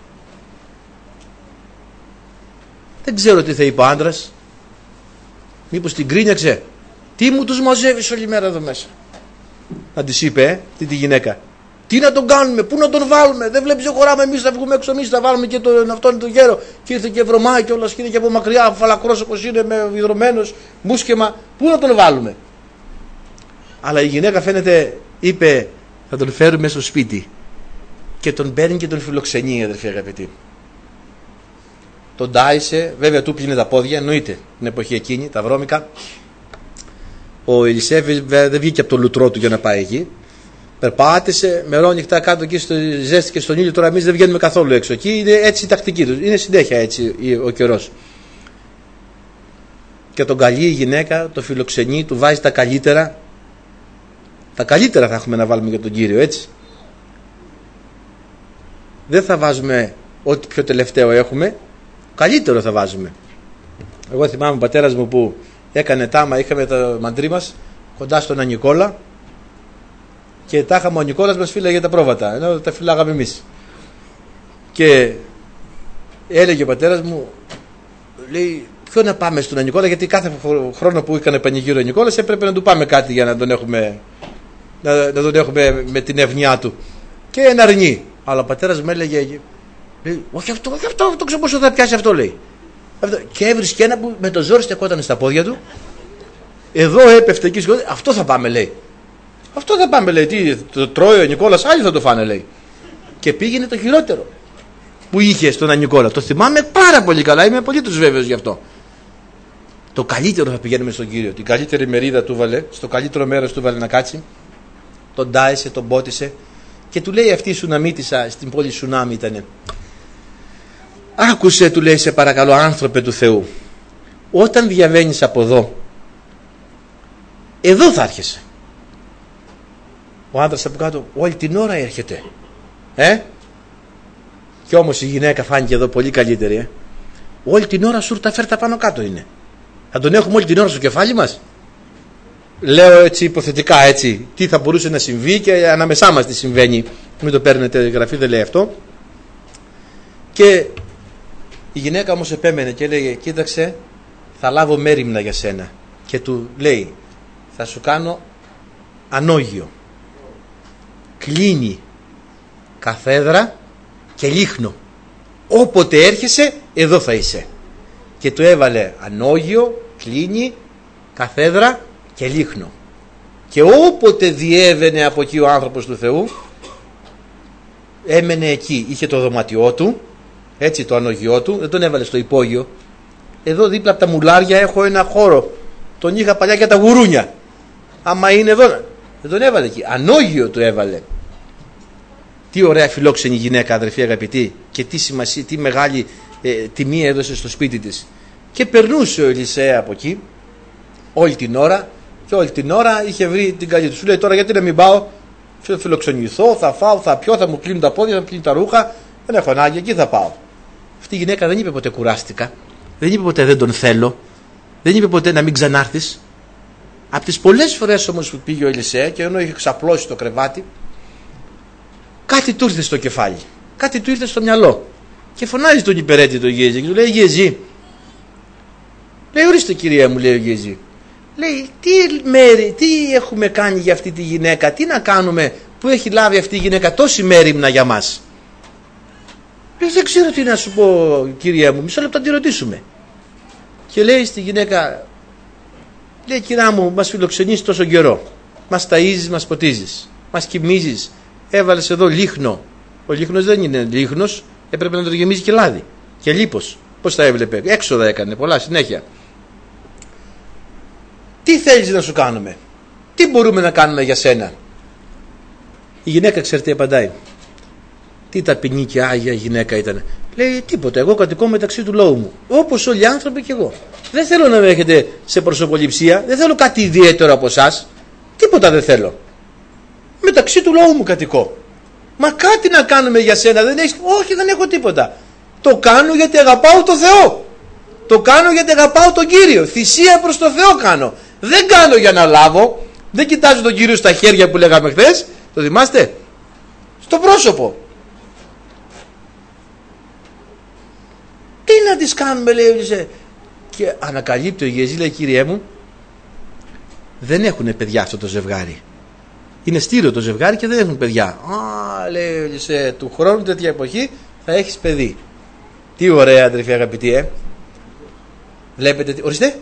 Speaker 1: Δεν ξέρω τι θα είπε ο άντρας, μήπως την κρίνιαξε, τι μου τους μαζεύεις όλη μέρα εδώ μέσα. Να της είπε, ε, τι τη γυναίκα, τι να τον κάνουμε, πού να τον βάλουμε, δεν βλέπεις ότι χωράμε εμείς, θα βγούμε έξω εμείς, θα βάλουμε και τον, αυτόν τον γέρο, και ήρθε και βρωμάει και όλα, και είναι και από μακριά, φαλακρός όπως είναι, με υδρωμένος, μουσκεμα, πού να τον βάλουμε. Αλλά η γυναίκα φαίνεται είπε, θα τον φέρουμε στο σπίτι, και τον παίρνει και τον φιλοξενεί, αδερφοί αγαπητοί. Τον τάισε, βέβαια του πλύνε τα πόδια, εννοείται την εποχή εκείνη, τα βρώμικα. Ο Ελισέ δεν βγήκε από το λουτρό του για να πάει εκεί. Περπάτησε μερόνυχτα κάτω εκεί στο ζέστη και στον ήλιο. Τώρα εμείς δεν βγαίνουμε καθόλου έξω. Εκεί είναι έτσι η τακτική του. Είναι συνέχεια έτσι ο καιρός. Και τον καλεί η γυναίκα, το φιλοξενεί, του βάζει τα καλύτερα. Τα καλύτερα θα έχουμε να βάλουμε για τον Κύριο, έτσι. Δεν θα βάζουμε ό,τι πιο τελευταίο έχουμε. Καλύτερο θα βάζουμε. Εγώ θυμάμαι ο πατέρας μου που έκανε τάμα, είχαμε το μαντρί μας κοντά στον Ανικόλα, και τα είχαμε, ο Νικόλας μας φύλαγε τα πρόβατα, ενώ τα φυλάγαμε εμείς. Και έλεγε ο πατέρας μου, λέει, ποιο να πάμε στον Νικόλα, γιατί κάθε χρόνο που έκανε πανηγύρο ο Νικόλας έπρεπε να του πάμε κάτι για να τον έχουμε, να, να τον έχουμε με την ευνοιά του. Και ένα αρνεί. Αλλά ο πατέρας μου έλεγε, λέει, όχι αυτό, όχι αυτό, αυτό ξέρω πόσο θα πιάσει αυτό, λέει. Και έβρισκε ένα που με το ζόρι στεκόταν στα πόδια του Εδώ έπεφτε εκεί, αυτό θα πάμε λέει. Αυτό θα πάμε λέει. Τι, το τρώει ο Νικόλας, άλλοι θα το φάνε λέει. Και πήγαινε το χειρότερο που είχε στον Νικόλα. Το θυμάμαι πάρα πολύ καλά, είμαι απολύτως βέβαιος γι' αυτό. Το καλύτερο θα πηγαίνουμε στον Κύριο. Την καλύτερη μερίδα του βάλε, στο καλύτερο μέρος του βάλε να κάτσει. Τον τάισε, τον πότισε και του λέει αυτή η Σουναμίτισσα, στην πόλη Σουνάμι ήτανε. Άκουσε, του λέει, σε παρακαλώ άνθρωπε του Θεού, όταν διαβαίνεις από εδώ, εδώ θα έρχεσαι. Ο άντρας από κάτω όλη την ώρα έρχεται. Ε? Κι όμως η γυναίκα φάνηκε εδώ πολύ καλύτερη. Ε? Όλη την ώρα σούρτα φέρτα πάνω κάτω είναι. Θα τον έχουμε όλη την ώρα στο κεφάλι μας. Λέω έτσι υποθετικά έτσι τι θα μπορούσε να συμβεί και ανάμεσά μας τι συμβαίνει. Μην το παίρνετε γραφή, δεν λέει αυτό. Και η γυναίκα όμως επέμενε και έλεγε, κοίταξε, θα λάβω μέριμνα για σένα. Και του λέει, θα σου κάνω ανώγιο, κλίνη, καθέδρα και λίχνο. Όποτε έρχεσαι εδώ θα είσαι. Και του έβαλε ανώγιο, κλίνη, καθέδρα και λίχνο. Και όποτε διέβαινε από εκεί ο άνθρωπος του Θεού, έμενε εκεί. Είχε το δωματιό του, έτσι, το ανωγιό του, δεν τον έβαλε στο υπόγειο. Εδώ δίπλα από τα μουλάρια έχω ένα χώρο, τον είχα παλιά για τα γουρούνια. Άμα είναι εδώ, δεν τον έβαλε εκεί, ανώγιο του έβαλε. Τι ωραία φιλόξενη γυναίκα, αδερφοί αγαπητοί, και τι σημασία, τι μεγάλη ε, τιμή έδωσε στο σπίτι της. Και περνούσε ο Ελισέα από εκεί όλη την ώρα, και όλη την ώρα είχε βρει την καλή του. Σου λέει, τώρα γιατί να μην πάω, θα φιλοξενηθώ, θα φάω, θα πιω, θα μου κλείνουν τα πόδια, θα μου κλείνουν τα ρούχα, δεν έχω ανάγκη, εκεί θα πάω. Αυτή η γυναίκα δεν είπε ποτέ κουράστηκα, δεν είπε ποτέ δεν τον θέλω, δεν είπε ποτέ να μην ξανάρθεις. Από τις πολλές φορές όμως που πήγε ο Ελισέα, και ενώ είχε ξαπλώσει το κρεβάτι, κάτι του ήρθε στο κεφάλι, κάτι του ήρθε στο μυαλό. Και φωνάζει τον υπερέτη τον Γέζη και του λέει, Γέζη, λέει, ορίστε κυρία μου, λέει ο Γέζη, λέει, τι, μέρη, τι έχουμε κάνει για αυτή τη γυναίκα, τι να κάνουμε που έχει λάβει αυτή η γυναίκα τόση μέριμνα για μας. Λέει, δεν ξέρω τι να σου πω κυρία μου, μισό λεπτό να τη ρωτήσουμε. Και λέει στη γυναίκα, λέει, κυρία μου, μας φιλοξενείς τόσο καιρό, μας ταΐζεις, μας ποτίζεις, μας κοιμίζεις, έβαλες εδώ λίχνο. Ο λίχνος δεν είναι λίχνος, έπρεπε να το γεμίζει και λάδι και λίπος. Πώς τα έβλεπε, έξοδα έκανε πολλά συνέχεια. Τι θέλεις να σου κάνουμε, τι μπορούμε να κάνουμε για σένα. Η γυναίκα, ξέρετε, απαντάει. Τι ταπεινή και άγια γυναίκα ήταν. Λέει, τίποτα, εγώ κατοικώ μεταξύ του λαού μου, όπως όλοι οι άνθρωποι και εγώ. Δεν θέλω να με έχετε σε προσωποληψία, δεν θέλω κάτι ιδιαίτερο από εσάς, τίποτα δεν θέλω. Μεταξύ του λαού μου κατοικώ. Μα κάτι να κάνουμε για σένα, δεν έχεις? Όχι, δεν έχω τίποτα. Το κάνω γιατί αγαπάω το Θεό. Το κάνω γιατί αγαπάω τον Κύριο. Θυσία προς το Θεό κάνω. Δεν κάνω για να λάβω. Δεν κοιτάζω τον Κύριο στα χέρια που λέγαμε χθες. Το θυμάστε? Στο πρόσωπο. Τι να τις κάνουμε, λέει ο Ελισέα. Και ανακαλύπτει ο Γεζή, λέει, Κύριέ μου, δεν έχουν παιδιά αυτό το ζευγάρι. Είναι στήριο το ζευγάρι και δεν έχουν παιδιά. Α, λέει ο Ελισέα, του χρόνου τέτοια εποχή θα έχεις παιδί. Τι ωραία, αδερφοί αγαπητοί, ε. Βλέπετε τι... Ορίστε.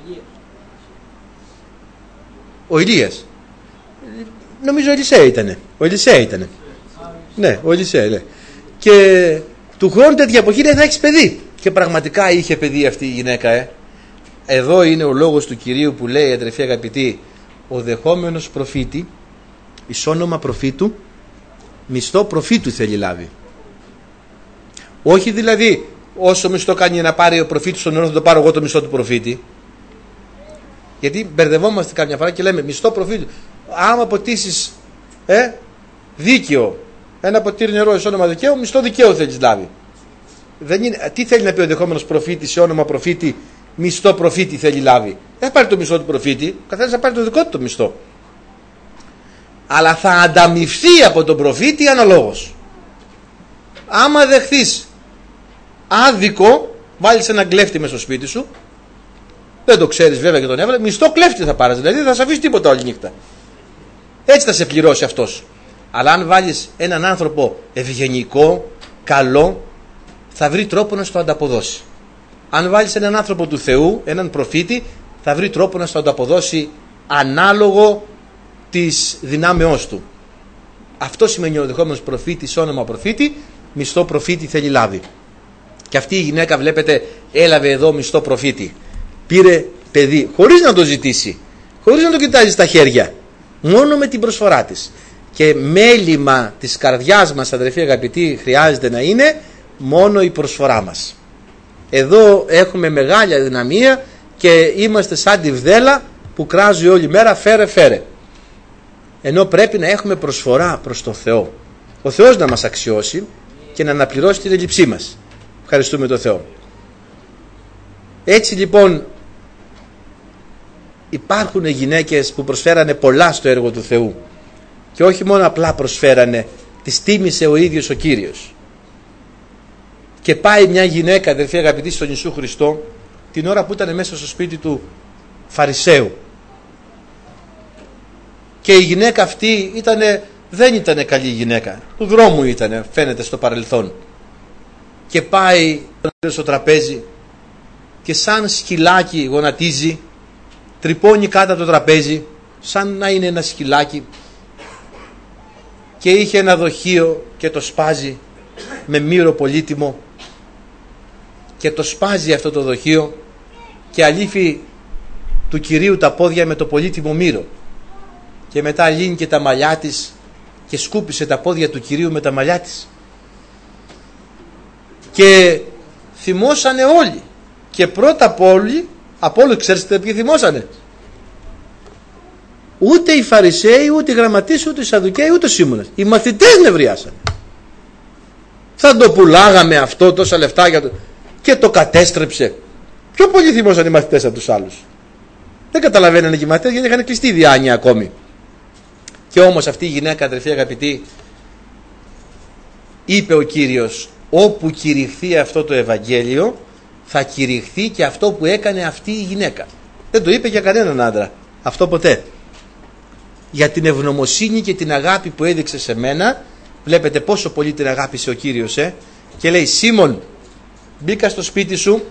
Speaker 1: Ο Ηλίας. Νομίζω ο Ελισέα ήτανε. Ο Ελισέα ήτανε. Ναι, ο Ελισέα, ναι. Και του χρόνου τέτοια εποχή λέει, θα έχεις παιδί. Και πραγματικά είχε παιδί αυτή η γυναίκα, ε. Εδώ είναι ο λόγος του Κυρίου που λέει, αδερφοί αγαπητοί, ο δεχόμενος προφήτη, εις όνομα προφήτου, μισθό προφήτου θέλει λάβει. Όχι δηλαδή όσο μισθό κάνει να πάρει ο προφήτης στον ουρανό, θα το πάρω εγώ το μισθό του προφήτη. Γιατί μπερδευόμαστε καμιά φορά και λέμε μισθό προφήτου. Άμα ποτίσεις ε, δίκαιο, ένα ποτήρι νερό εις όνομα δικαίου, μισθό δικαίου θέλεις λάβει. Δεν είναι, τι θέλει να πει ο δεχόμενος προφήτης σε όνομα προφήτη, μισθό προφήτη θέλει λάβει. Δεν θα πάρει το μισθό του προφήτη, ο καθένας θα πάρει το δικό του το μισθό. Αλλά θα ανταμοιφθεί από τον προφήτη αναλόγως. Άμα δεχθείς άδικο, βάλεις έναν κλέφτη μες στο σπίτι σου, δεν το ξέρεις βέβαια και τον έβαλε, μισθό κλέφτη θα πάρεις, δηλαδή δεν θα σε αφήσει τίποτα όλη νύχτα. Έτσι θα σε πληρώσει αυτός. Αλλά αν βάλεις έναν άνθρωπο ευγενικό, καλό, θα βρει τρόπο να στο ανταποδώσει. Αν βάλεις έναν άνθρωπο του Θεού, έναν προφήτη, θα βρει τρόπο να στο ανταποδώσει ανάλογο της δυνάμεώς του. Αυτό σημαίνει ο δεχόμενος προφήτης, όνομα προφήτη, μισθό προφήτη θέλει λάβει. Και αυτή η γυναίκα, βλέπετε, έλαβε εδώ μισθό προφήτη. Πήρε παιδί, χωρίς να το ζητήσει, χωρίς να το κοιτάζει στα χέρια, μόνο με την προσφορά της. Και μέλημα της καρδιάς μας, αδερφοί αγαπητοί, χρειάζεται να είναι μόνο η προσφορά μας. Εδώ έχουμε μεγάλη αδυναμία και είμαστε σαν τη βδέλα που κράζει όλη μέρα φέρε φέρε. Ενώ πρέπει να έχουμε προσφορά προς το Θεό. Ο Θεός να μας αξιώσει και να αναπληρώσει την έλλειψή μας. Ευχαριστούμε τον Θεό. Έτσι λοιπόν υπάρχουν γυναίκες που προσφέρανε πολλά στο έργο του Θεού. Και όχι μόνο απλά προσφέρανε, τις τίμησε ο ίδιος ο Κύριος. Και πάει μια γυναίκα, αδερφοί αγαπητοί, στον Ιησού Χριστό, την ώρα που ήταν μέσα στο σπίτι του Φαρισαίου. Και η γυναίκα αυτή ήτανε, δεν ήταν καλή γυναίκα, του δρόμου ήτανε, φαίνεται στο παρελθόν. Και πάει στο τραπέζι και σαν σκυλάκι γονατίζει, τρυπώνει κάτω από το τραπέζι, σαν να είναι ένα σκυλάκι, και είχε ένα δοχείο και το σπάζει με μύρο πολύτιμο, και το σπάζει αυτό το δοχείο και αλήφει του Κυρίου τα πόδια με το πολύτιμο μύρο, και μετά λύνει και τα μαλλιά της και σκούπισε τα πόδια του Κυρίου με τα μαλλιά της. Και θυμώσανε όλοι, και πρώτα απ' όλοι, από όλους ξέρετε ποιοι θυμώσανε? Ούτε οι Φαρισαίοι, ούτε οι γραμματείς, ούτε οι Σαδουκαίοι, ούτε ο Σίμωνας. Οι μαθητές νευριάσανε. Θα το πουλάγαμε αυτό τόσα λεφτά για το... και το κατέστρεψε. Πιο πολύ θυμώσαν οι μαθητές από τους άλλους. Δεν καταλαβαίνανε και οι μαθητές, γιατί είχαν κλειστεί διάνοια ακόμη. Και όμως αυτή η γυναίκα, αδερφοί αγαπητοί, είπε ο Κύριος, όπου κηρυχθεί αυτό το Ευαγγέλιο, θα κηρυχθεί και αυτό που έκανε αυτή η γυναίκα. Δεν το είπε για κανέναν άντρα αυτό ποτέ. Για την ευγνωμοσύνη και την αγάπη που έδειξε σε μένα. Βλέπετε πόσο πολύ την αγάπησε ο Κύριος, ε? Και λέει, Σίμων, μπήκα στο σπίτι σου,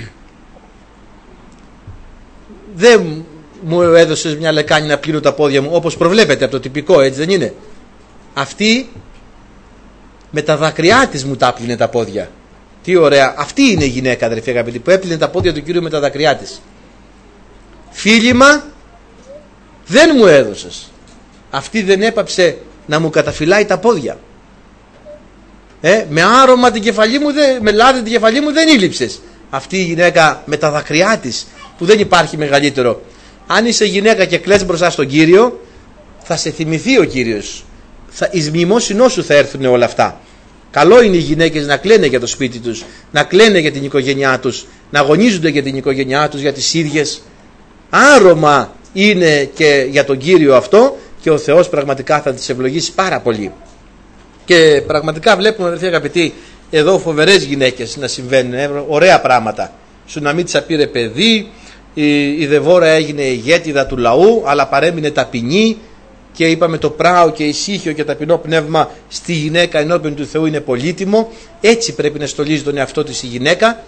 Speaker 1: δεν μου έδωσες μια λεκάνη να πλύνω τα πόδια μου, όπως προβλέπετε από το τυπικό, έτσι δεν είναι? Αυτή με τα δάκρυά της μου τα πλύνε τα πόδια. Τι ωραία. Αυτή είναι η γυναίκα, αδερφοί αγαπητοί, που έπλυνε τα πόδια του Κυρίου με τα δάκρυά της. Φίλημα δεν μου έδωσες. Αυτή δεν έπαψε να μου καταφυλάει τα πόδια. Ε, με άρωμα την κεφαλή μου, δεν, με λάδι την κεφαλή μου δεν ήλυψες. Αυτή η γυναίκα με τα δάκρυά της, που δεν υπάρχει μεγαλύτερο. Αν είσαι γυναίκα και κλαις μπροστά στον Κύριο, θα σε θυμηθεί ο Κύριος. Θα, εις μνημόσυνό σου θα έρθουν όλα αυτά. Καλό είναι οι γυναίκες να κλαίνε για το σπίτι τους, να κλαίνε για την οικογένειά τους, να αγωνίζονται για την οικογένειά τους, για τις ίδιες. Άρωμα είναι και για τον Κύριο αυτό, και ο Θεός πραγματικά θα τις ευλογήσει πάρα πολύ. Και πραγματικά βλέπουμε, αδερφοί αγαπητοί, εδώ φοβερές γυναίκες να συμβαίνουν, ωραία πράγματα. Σουναμίτσα πήρε παιδί, η, η Δεβόρα έγινε ηγέτιδα του λαού, αλλά παρέμεινε ταπεινή, και είπαμε το πράο και ησύχιο και ταπεινό πνεύμα στη γυναίκα ενώπιον του Θεού είναι πολύτιμο. Έτσι πρέπει να στολίζει τον εαυτό της η γυναίκα,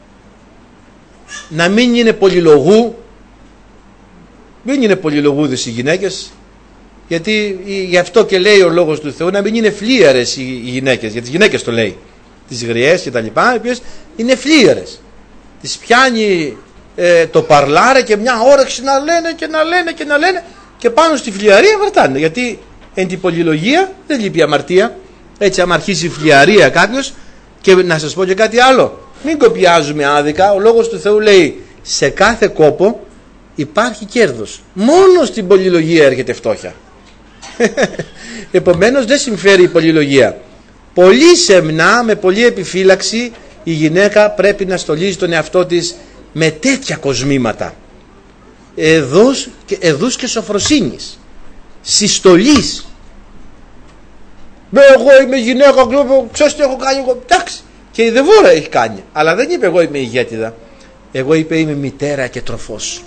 Speaker 1: να μην είναι πολυλογού. Μην είναι πολυλογούδες οι γυναίκες, γιατί γι' αυτό και λέει ο λόγος του Θεού να μην είναι φλίαρες οι γυναίκες. Για τις γυναίκες το λέει, τις γριές και τα λοιπά, οι οποίες είναι φλίαρες. Τις πιάνει ε, το παρλάρε και μια όρεξη να λένε και να λένε και να λένε, και πάνω στη φλιαρία βαρτάνε. Γιατί εν την πολυλογία δεν λείπει αμαρτία. Έτσι, άμα αρχίσει η φλιαρία κάποιος, και να σας πω και κάτι άλλο, μην κοπιάζουμε άδικα. Ο λόγος του Θεού λέει, σε κάθε κόπο υπάρχει κέρδος. Μόνο στην πολυλογία έρχεται φτώχεια. Επομένως δεν συμφέρει η πολυλογία. Πολύ σεμνά, με πολλή επιφύλαξη, η γυναίκα πρέπει να στολίζει τον εαυτό της με τέτοια κοσμήματα εδούς και, εδούς και σοφροσύνης, συστολής. Με εγώ είμαι γυναίκα, ξέρεις τι έχω κάνει εγώ? Εντάξει, και η Δεβόρα έχει κάνει, αλλά δεν είπε εγώ είμαι ηγέτιδα. Εγώ είπε είμαι μητέρα και τροφός.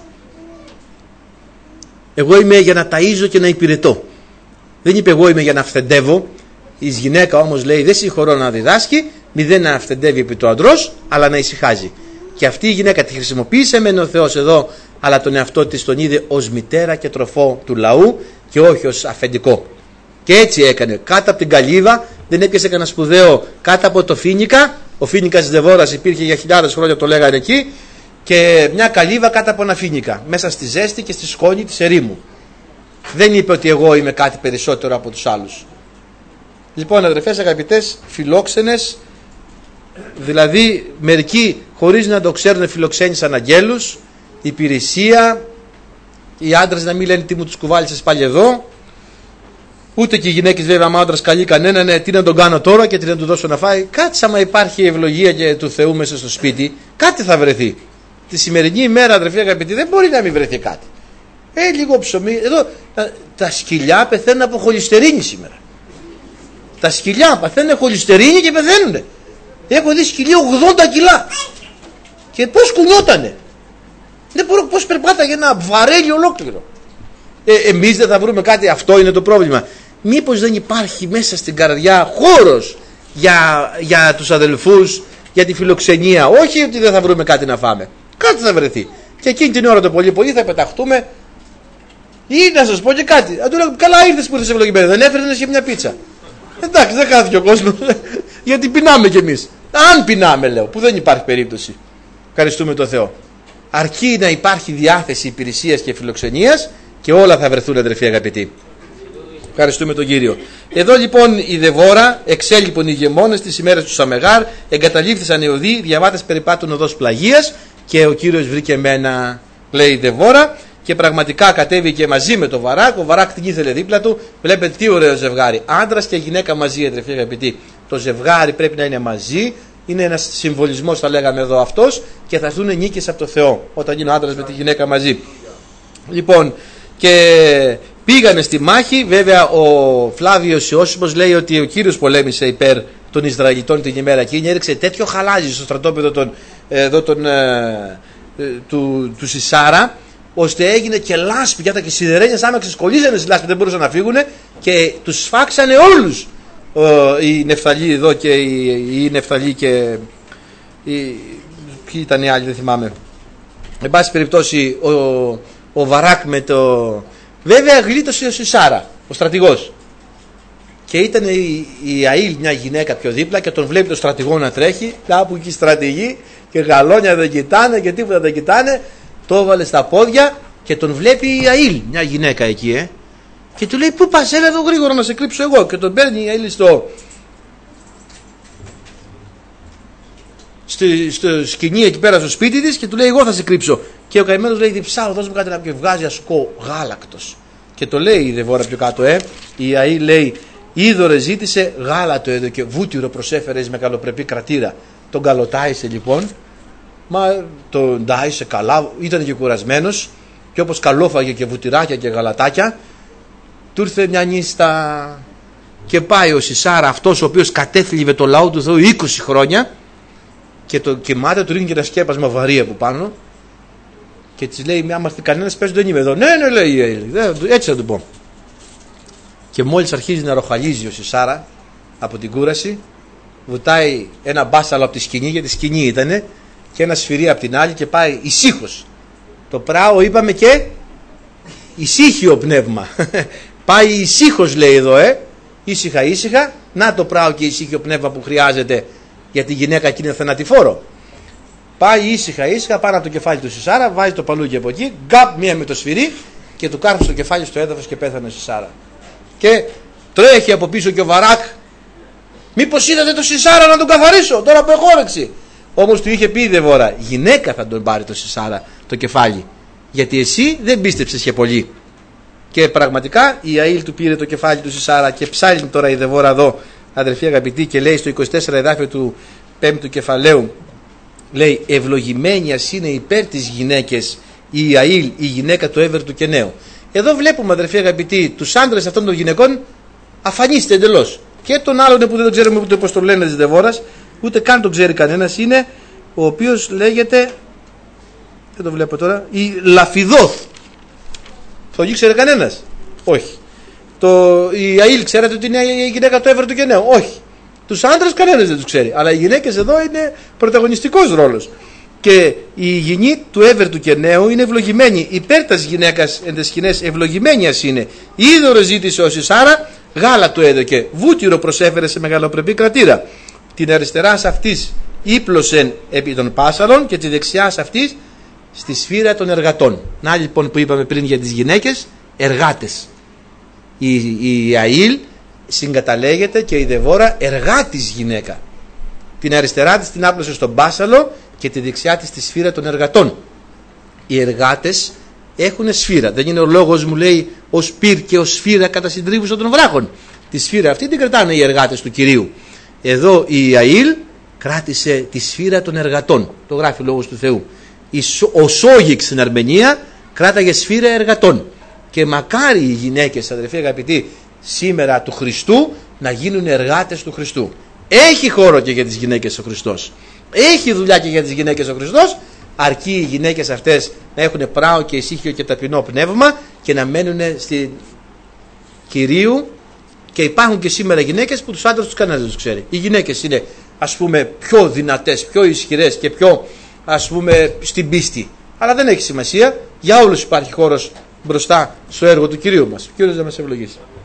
Speaker 1: Εγώ είμαι για να ταΐζω και να υπηρετώ. Δεν είπε εγώ είμαι για να αυθεντεύω. Η γυναίκα όμως λέει δεν συγχωρώ να διδάσκει, μηδέν να αυθεντεύει επί του αντρός, αλλά να ησυχάζει. Και αυτή η γυναίκα τη χρησιμοποίησε μεν ο Θεός εδώ αλλά τον εαυτό της τον είδε ως μητέρα και τροφό του λαού και όχι ως αφεντικό. Και έτσι έκανε. Κάτω από την καλύβα, δεν έπιασε κανένα σπουδαίο κάτω από το φοίνικα. Ο φοίνικας της Δεβόρας υπήρχε για χιλιάδες χρόνια, το λέγανε εκεί. Και μια καλύβα κάτω από ένα φοίνικα, μέσα στη ζέστη και στη σκόνη της ερήμου. Δεν είπε ότι εγώ είμαι κάτι περισσότερο από τους άλλους. Λοιπόν, αδερφές αγαπητές, φιλόξενες, δηλαδή μερικοί χωρίς να το ξέρουν φιλοξένησαν αγγέλους, υπηρεσία, οι άντρες να μην λένε τι μου τους κουβάλισες πάλι εδώ, ούτε και οι γυναίκες βέβαια, άμα άντρας καλεί κανέναν, ναι, τι να τον κάνω τώρα και τι να του δώσω να φάει. Κάτσε, άμα υπάρχει ευλογία και του Θεού μέσα στο σπίτι, κάτι θα βρεθεί. Τη σημερινή ημέρα, αδερφοί αγαπητοί, δεν μπορεί να μην βρεθεί κάτι. Ε, λίγο ψωμί. Εδώ τα, τα σκυλιά πεθαίνουν από χολυστερίνη σήμερα. Τα σκυλιά παθαίνουν χολυστερίνη και πεθαίνουν. Έχω δει σκυλί ογδόντα κιλά. Και πώς κουνιότανε. Δεν μπορώ, πώς περπάταγε ένα βαρέλι ολόκληρο. Ε, εμείς δεν θα βρούμε κάτι, αυτό είναι το πρόβλημα. Μήπως δεν υπάρχει μέσα στην καρδιά χώρος για, για τους αδελφούς, για τη φιλοξενία? Όχι ότι δεν θα βρούμε κάτι να φάμε. Κάτι θα βρεθεί. Και εκείνη την ώρα το πολύ πολύ θα πεταχτούμε. Ή να σας πω και κάτι. Αν του λέω, καλά ήρθες που ήρθες ευλογημένη, δεν έφερες και μια πίτσα. Εντάξει, δεν χάθηκε ο κόσμος. Γιατί πεινάμε κι εμείς. Αν πεινάμε, λέω, που δεν υπάρχει περίπτωση. Ευχαριστούμε τον Θεό. Αρκεί να υπάρχει διάθεση υπηρεσίας και φιλοξενίας και όλα θα βρεθούν, αδερφοί αγαπητοί. Ευχαριστούμε τον Κύριο. Εδώ λοιπόν η Δεβόρα, εξέλιπων οι ηγεμόνες τις ημέρες του Σαμεγάρ, εγκαταλείφθησαν οι οδοί, διαβάτες περιπάτων οδός πλαγίας και ο Κύριος βρήκε μένα, λέει η Δεβόρα, και πραγματικά κατέβηκε μαζί με τον Βαράκ. Ο Βαράκ την ήθελε δίπλα του. Βλέπετε τι ωραίο ζευγάρι. Άντρας και γυναίκα μαζί, αδερφοί αγαπητοί. Το ζευγάρι πρέπει να είναι μαζί. Είναι ένας συμβολισμός, θα λέγαμε εδώ αυτός, και θα έρθουν νίκες από το Θεό όταν είναι ο άντρας με τη γυναίκα μαζί. Λοιπόν, και πήγανε στη μάχη. Βέβαια ο Φλάβιος Ιώσιμος λέει ότι ο Κύριος πολέμησε υπέρ των Ισραηλιτών την ημέρα εκείνη. Έριξε τέτοιο χαλάζι στο στρατόπεδο των, εδώ, των, ε, ε, του, του Σισάρα, ώστε έγινε και λάσπη, γιατί και σιδερένιες άμαξες κολλήσανε στη λάσπη, δεν μπορούσαν να φύγουν και τους σφάξανε όλους. Ε, η Νεφθαλή εδώ και η, η Νεφθαλή και η, ποιοι ήταν οι άλλοι, δεν θυμάμαι. Εν πάση περιπτώσει ο, ο Βαράκ με το... Βέβαια γλίτωσε ο Σισάρα, ο στρατηγός. Και ήταν η, η Αήλ, μια γυναίκα πιο δίπλα, και τον βλέπει το στρατηγό να τρέχει, κάπου εκεί στρατηγοί, και γαλόνια δεν κοιτάνε και τίποτα δεν κοιτάνε. Το έβαλε στα πόδια και τον βλέπει η Αήλ, μια γυναίκα εκεί, ε. Και του λέει, πού πας, έλα εδώ γρήγορα να σε κρύψω εγώ. Και τον παίρνει η Αήλ στο, στο, στο σκηνή εκεί πέρα στο σπίτι της και του λέει, εγώ θα σε κρύψω. Και ο καημένος λέει, διψάω, δώσ' μου κάτι να πιω. Βγάζει ασκό γάλακτος. Και το λέει η Δεβόρα πιο κάτω, ε. Η Αήλ λέει, είδωρε ζήτησε, γάλατο έδωκε, βούτυρο προσέφερε με καλοπρεπή κρατήρα. Τον καλοτάισε λοιπόν. Μα τον τάισε καλά, ήταν και κουρασμένος, και όπως καλόφαγε και βουτυράκια και γαλατάκια, του ήρθε μια νύστα και πάει ο Σισάρα, αυτός ο οποίος κατέθλιβε το λαό του Θεού είκοσι χρόνια, και το κοιμάται, του ρίχνει και ένα σκέπασμα βαρύ από πάνω και της λέει, άμα έρθει κανένας πες δεν είμαι εδώ. Ναι, ναι, λέει, έτσι θα του πω. Και μόλις αρχίζει να ροχαλίζει ο Σισάρα από την κούραση, βουτάει ένα μπάσαλο από τη σκηνή, γιατί σκηνή ήτανε, και ένα σφυρί από την άλλη, και πάει ησύχως. Το πράω είπαμε και ησύχιο πνεύμα. Πάει ησύχως, λέει εδώ, ε. Ήσυχα ήσυχα. Να το πράω και ησύχιο πνεύμα που χρειάζεται για τη γυναίκα εκείνη θανατηφόρο. Πάει ήσυχα ήσυχα πάνω από το κεφάλι του Σισάρα, βάζει το παλούκι από εκεί, γκάπ μία με το σφυρί και του κάρφωσε το κεφάλι στο έδαφος και πέθανε ο Σισάρα. Και τρέχει από πίσω και ο Βαράκ. Μήπως είδατε το Σισάρα να τον καθαρίσω τώρα που έχω όρεξη? Όμως του είχε πει η Δεβόρα, γυναίκα θα τον πάρει το Σισάρα το κεφάλι, γιατί εσύ δεν πίστεψες και πολύ. Και πραγματικά η Αήλ του πήρε το κεφάλι του Σισάρα, και ψάλει τώρα η Δεβόρα εδώ, αδερφοί αγαπητοί, και λέει στο είκοσι τέσσερα εδάφιο του πέμπτου κεφαλαίου, λέει, ευλογημένη ας είναι υπέρ της γυναίκες η Αήλ, η γυναίκα του έβερτου και νέου. Εδώ βλέπουμε, αδερφοί αγαπητοί, τους άντρες αυτών των γυναικών αφανίστε εντελώς. Και τον άλλον που δεν ξέρουμε ούτε πώς το λένε της Δεβόρας, ούτε καν τον ξέρει κανένας, είναι ο οποίος λέγεται, δεν το βλέπω τώρα, η Λαφιδόθ. Το ήξερε κανένας? Όχι. Το, η Αήλ ξέρετε ότι είναι η γυναίκα του έβερτου και νέου? Όχι. Τους άντρες κανένας δεν τους ξέρει, αλλά οι γυναίκες εδώ είναι πρωταγωνιστικός ρόλος. και η υγιεινή του έβερτου και νέου είναι ευλογημένη. Υπέρ τας γυναίκας εν τες σκηνές ευλογημένιας είναι. Είδωρο ζήτησε ως Σάρα, γάλα του έδωκε. Βούτυρο προσέφερε σε μεγαλοπρεπή κρατήρα. Την αριστερά αυτής ύπλωσεν επί των πάσαλων και τη δεξιά αυτής στη σφύρα των εργατών. Να λοιπόν που είπαμε πριν για τις γυναίκες, εργάτες. Η, η Αήλ συγκαταλέγεται και η Δεβόρα εργάτης γυναίκα. Την αριστερά της την άπλωσε στον πάσαλο και τη δεξιά της στη σφύρα των εργατών. Οι εργάτες έχουν σφύρα. Δεν είναι ο λόγος, μου λέει, ως πυρ και ως σφύρα κατά συντρίβουσα των βράχων. Τη σφύρα αυτή την κρατάνε οι εργάτες του Κυρίου. Εδώ η Αήλ κράτησε τη σφύρα των εργατών. Το γράφει ο Λόγος του Θεού. Ο Σόγιξ στην Αρμενία κράταγε σφύρα εργατών. Και μακάρι οι γυναίκες, αδερφοί αγαπητοί, σήμερα του Χριστού να γίνουν εργάτες του Χριστού. Έχει χώρο και για τις γυναίκες ο Χριστός. Έχει δουλειά και για τις γυναίκες ο Χριστός, αρκεί οι γυναίκες αυτές να έχουν πράο και ησύχιο και ταπεινό πνεύμα και να μένουν στην Κυρίου. Και υπάρχουν και σήμερα γυναίκες που τους άντρες τους κανένας δεν τους ξέρει. Οι γυναίκες είναι, ας πούμε, πιο δυνατές, πιο ισχυρές και πιο, ας πούμε, στην πίστη. Αλλά δεν έχει σημασία. Για όλους υπάρχει χώρος μπροστά στο έργο του Κυρίου μας. Ο Κύριος να μας ευλογήσει.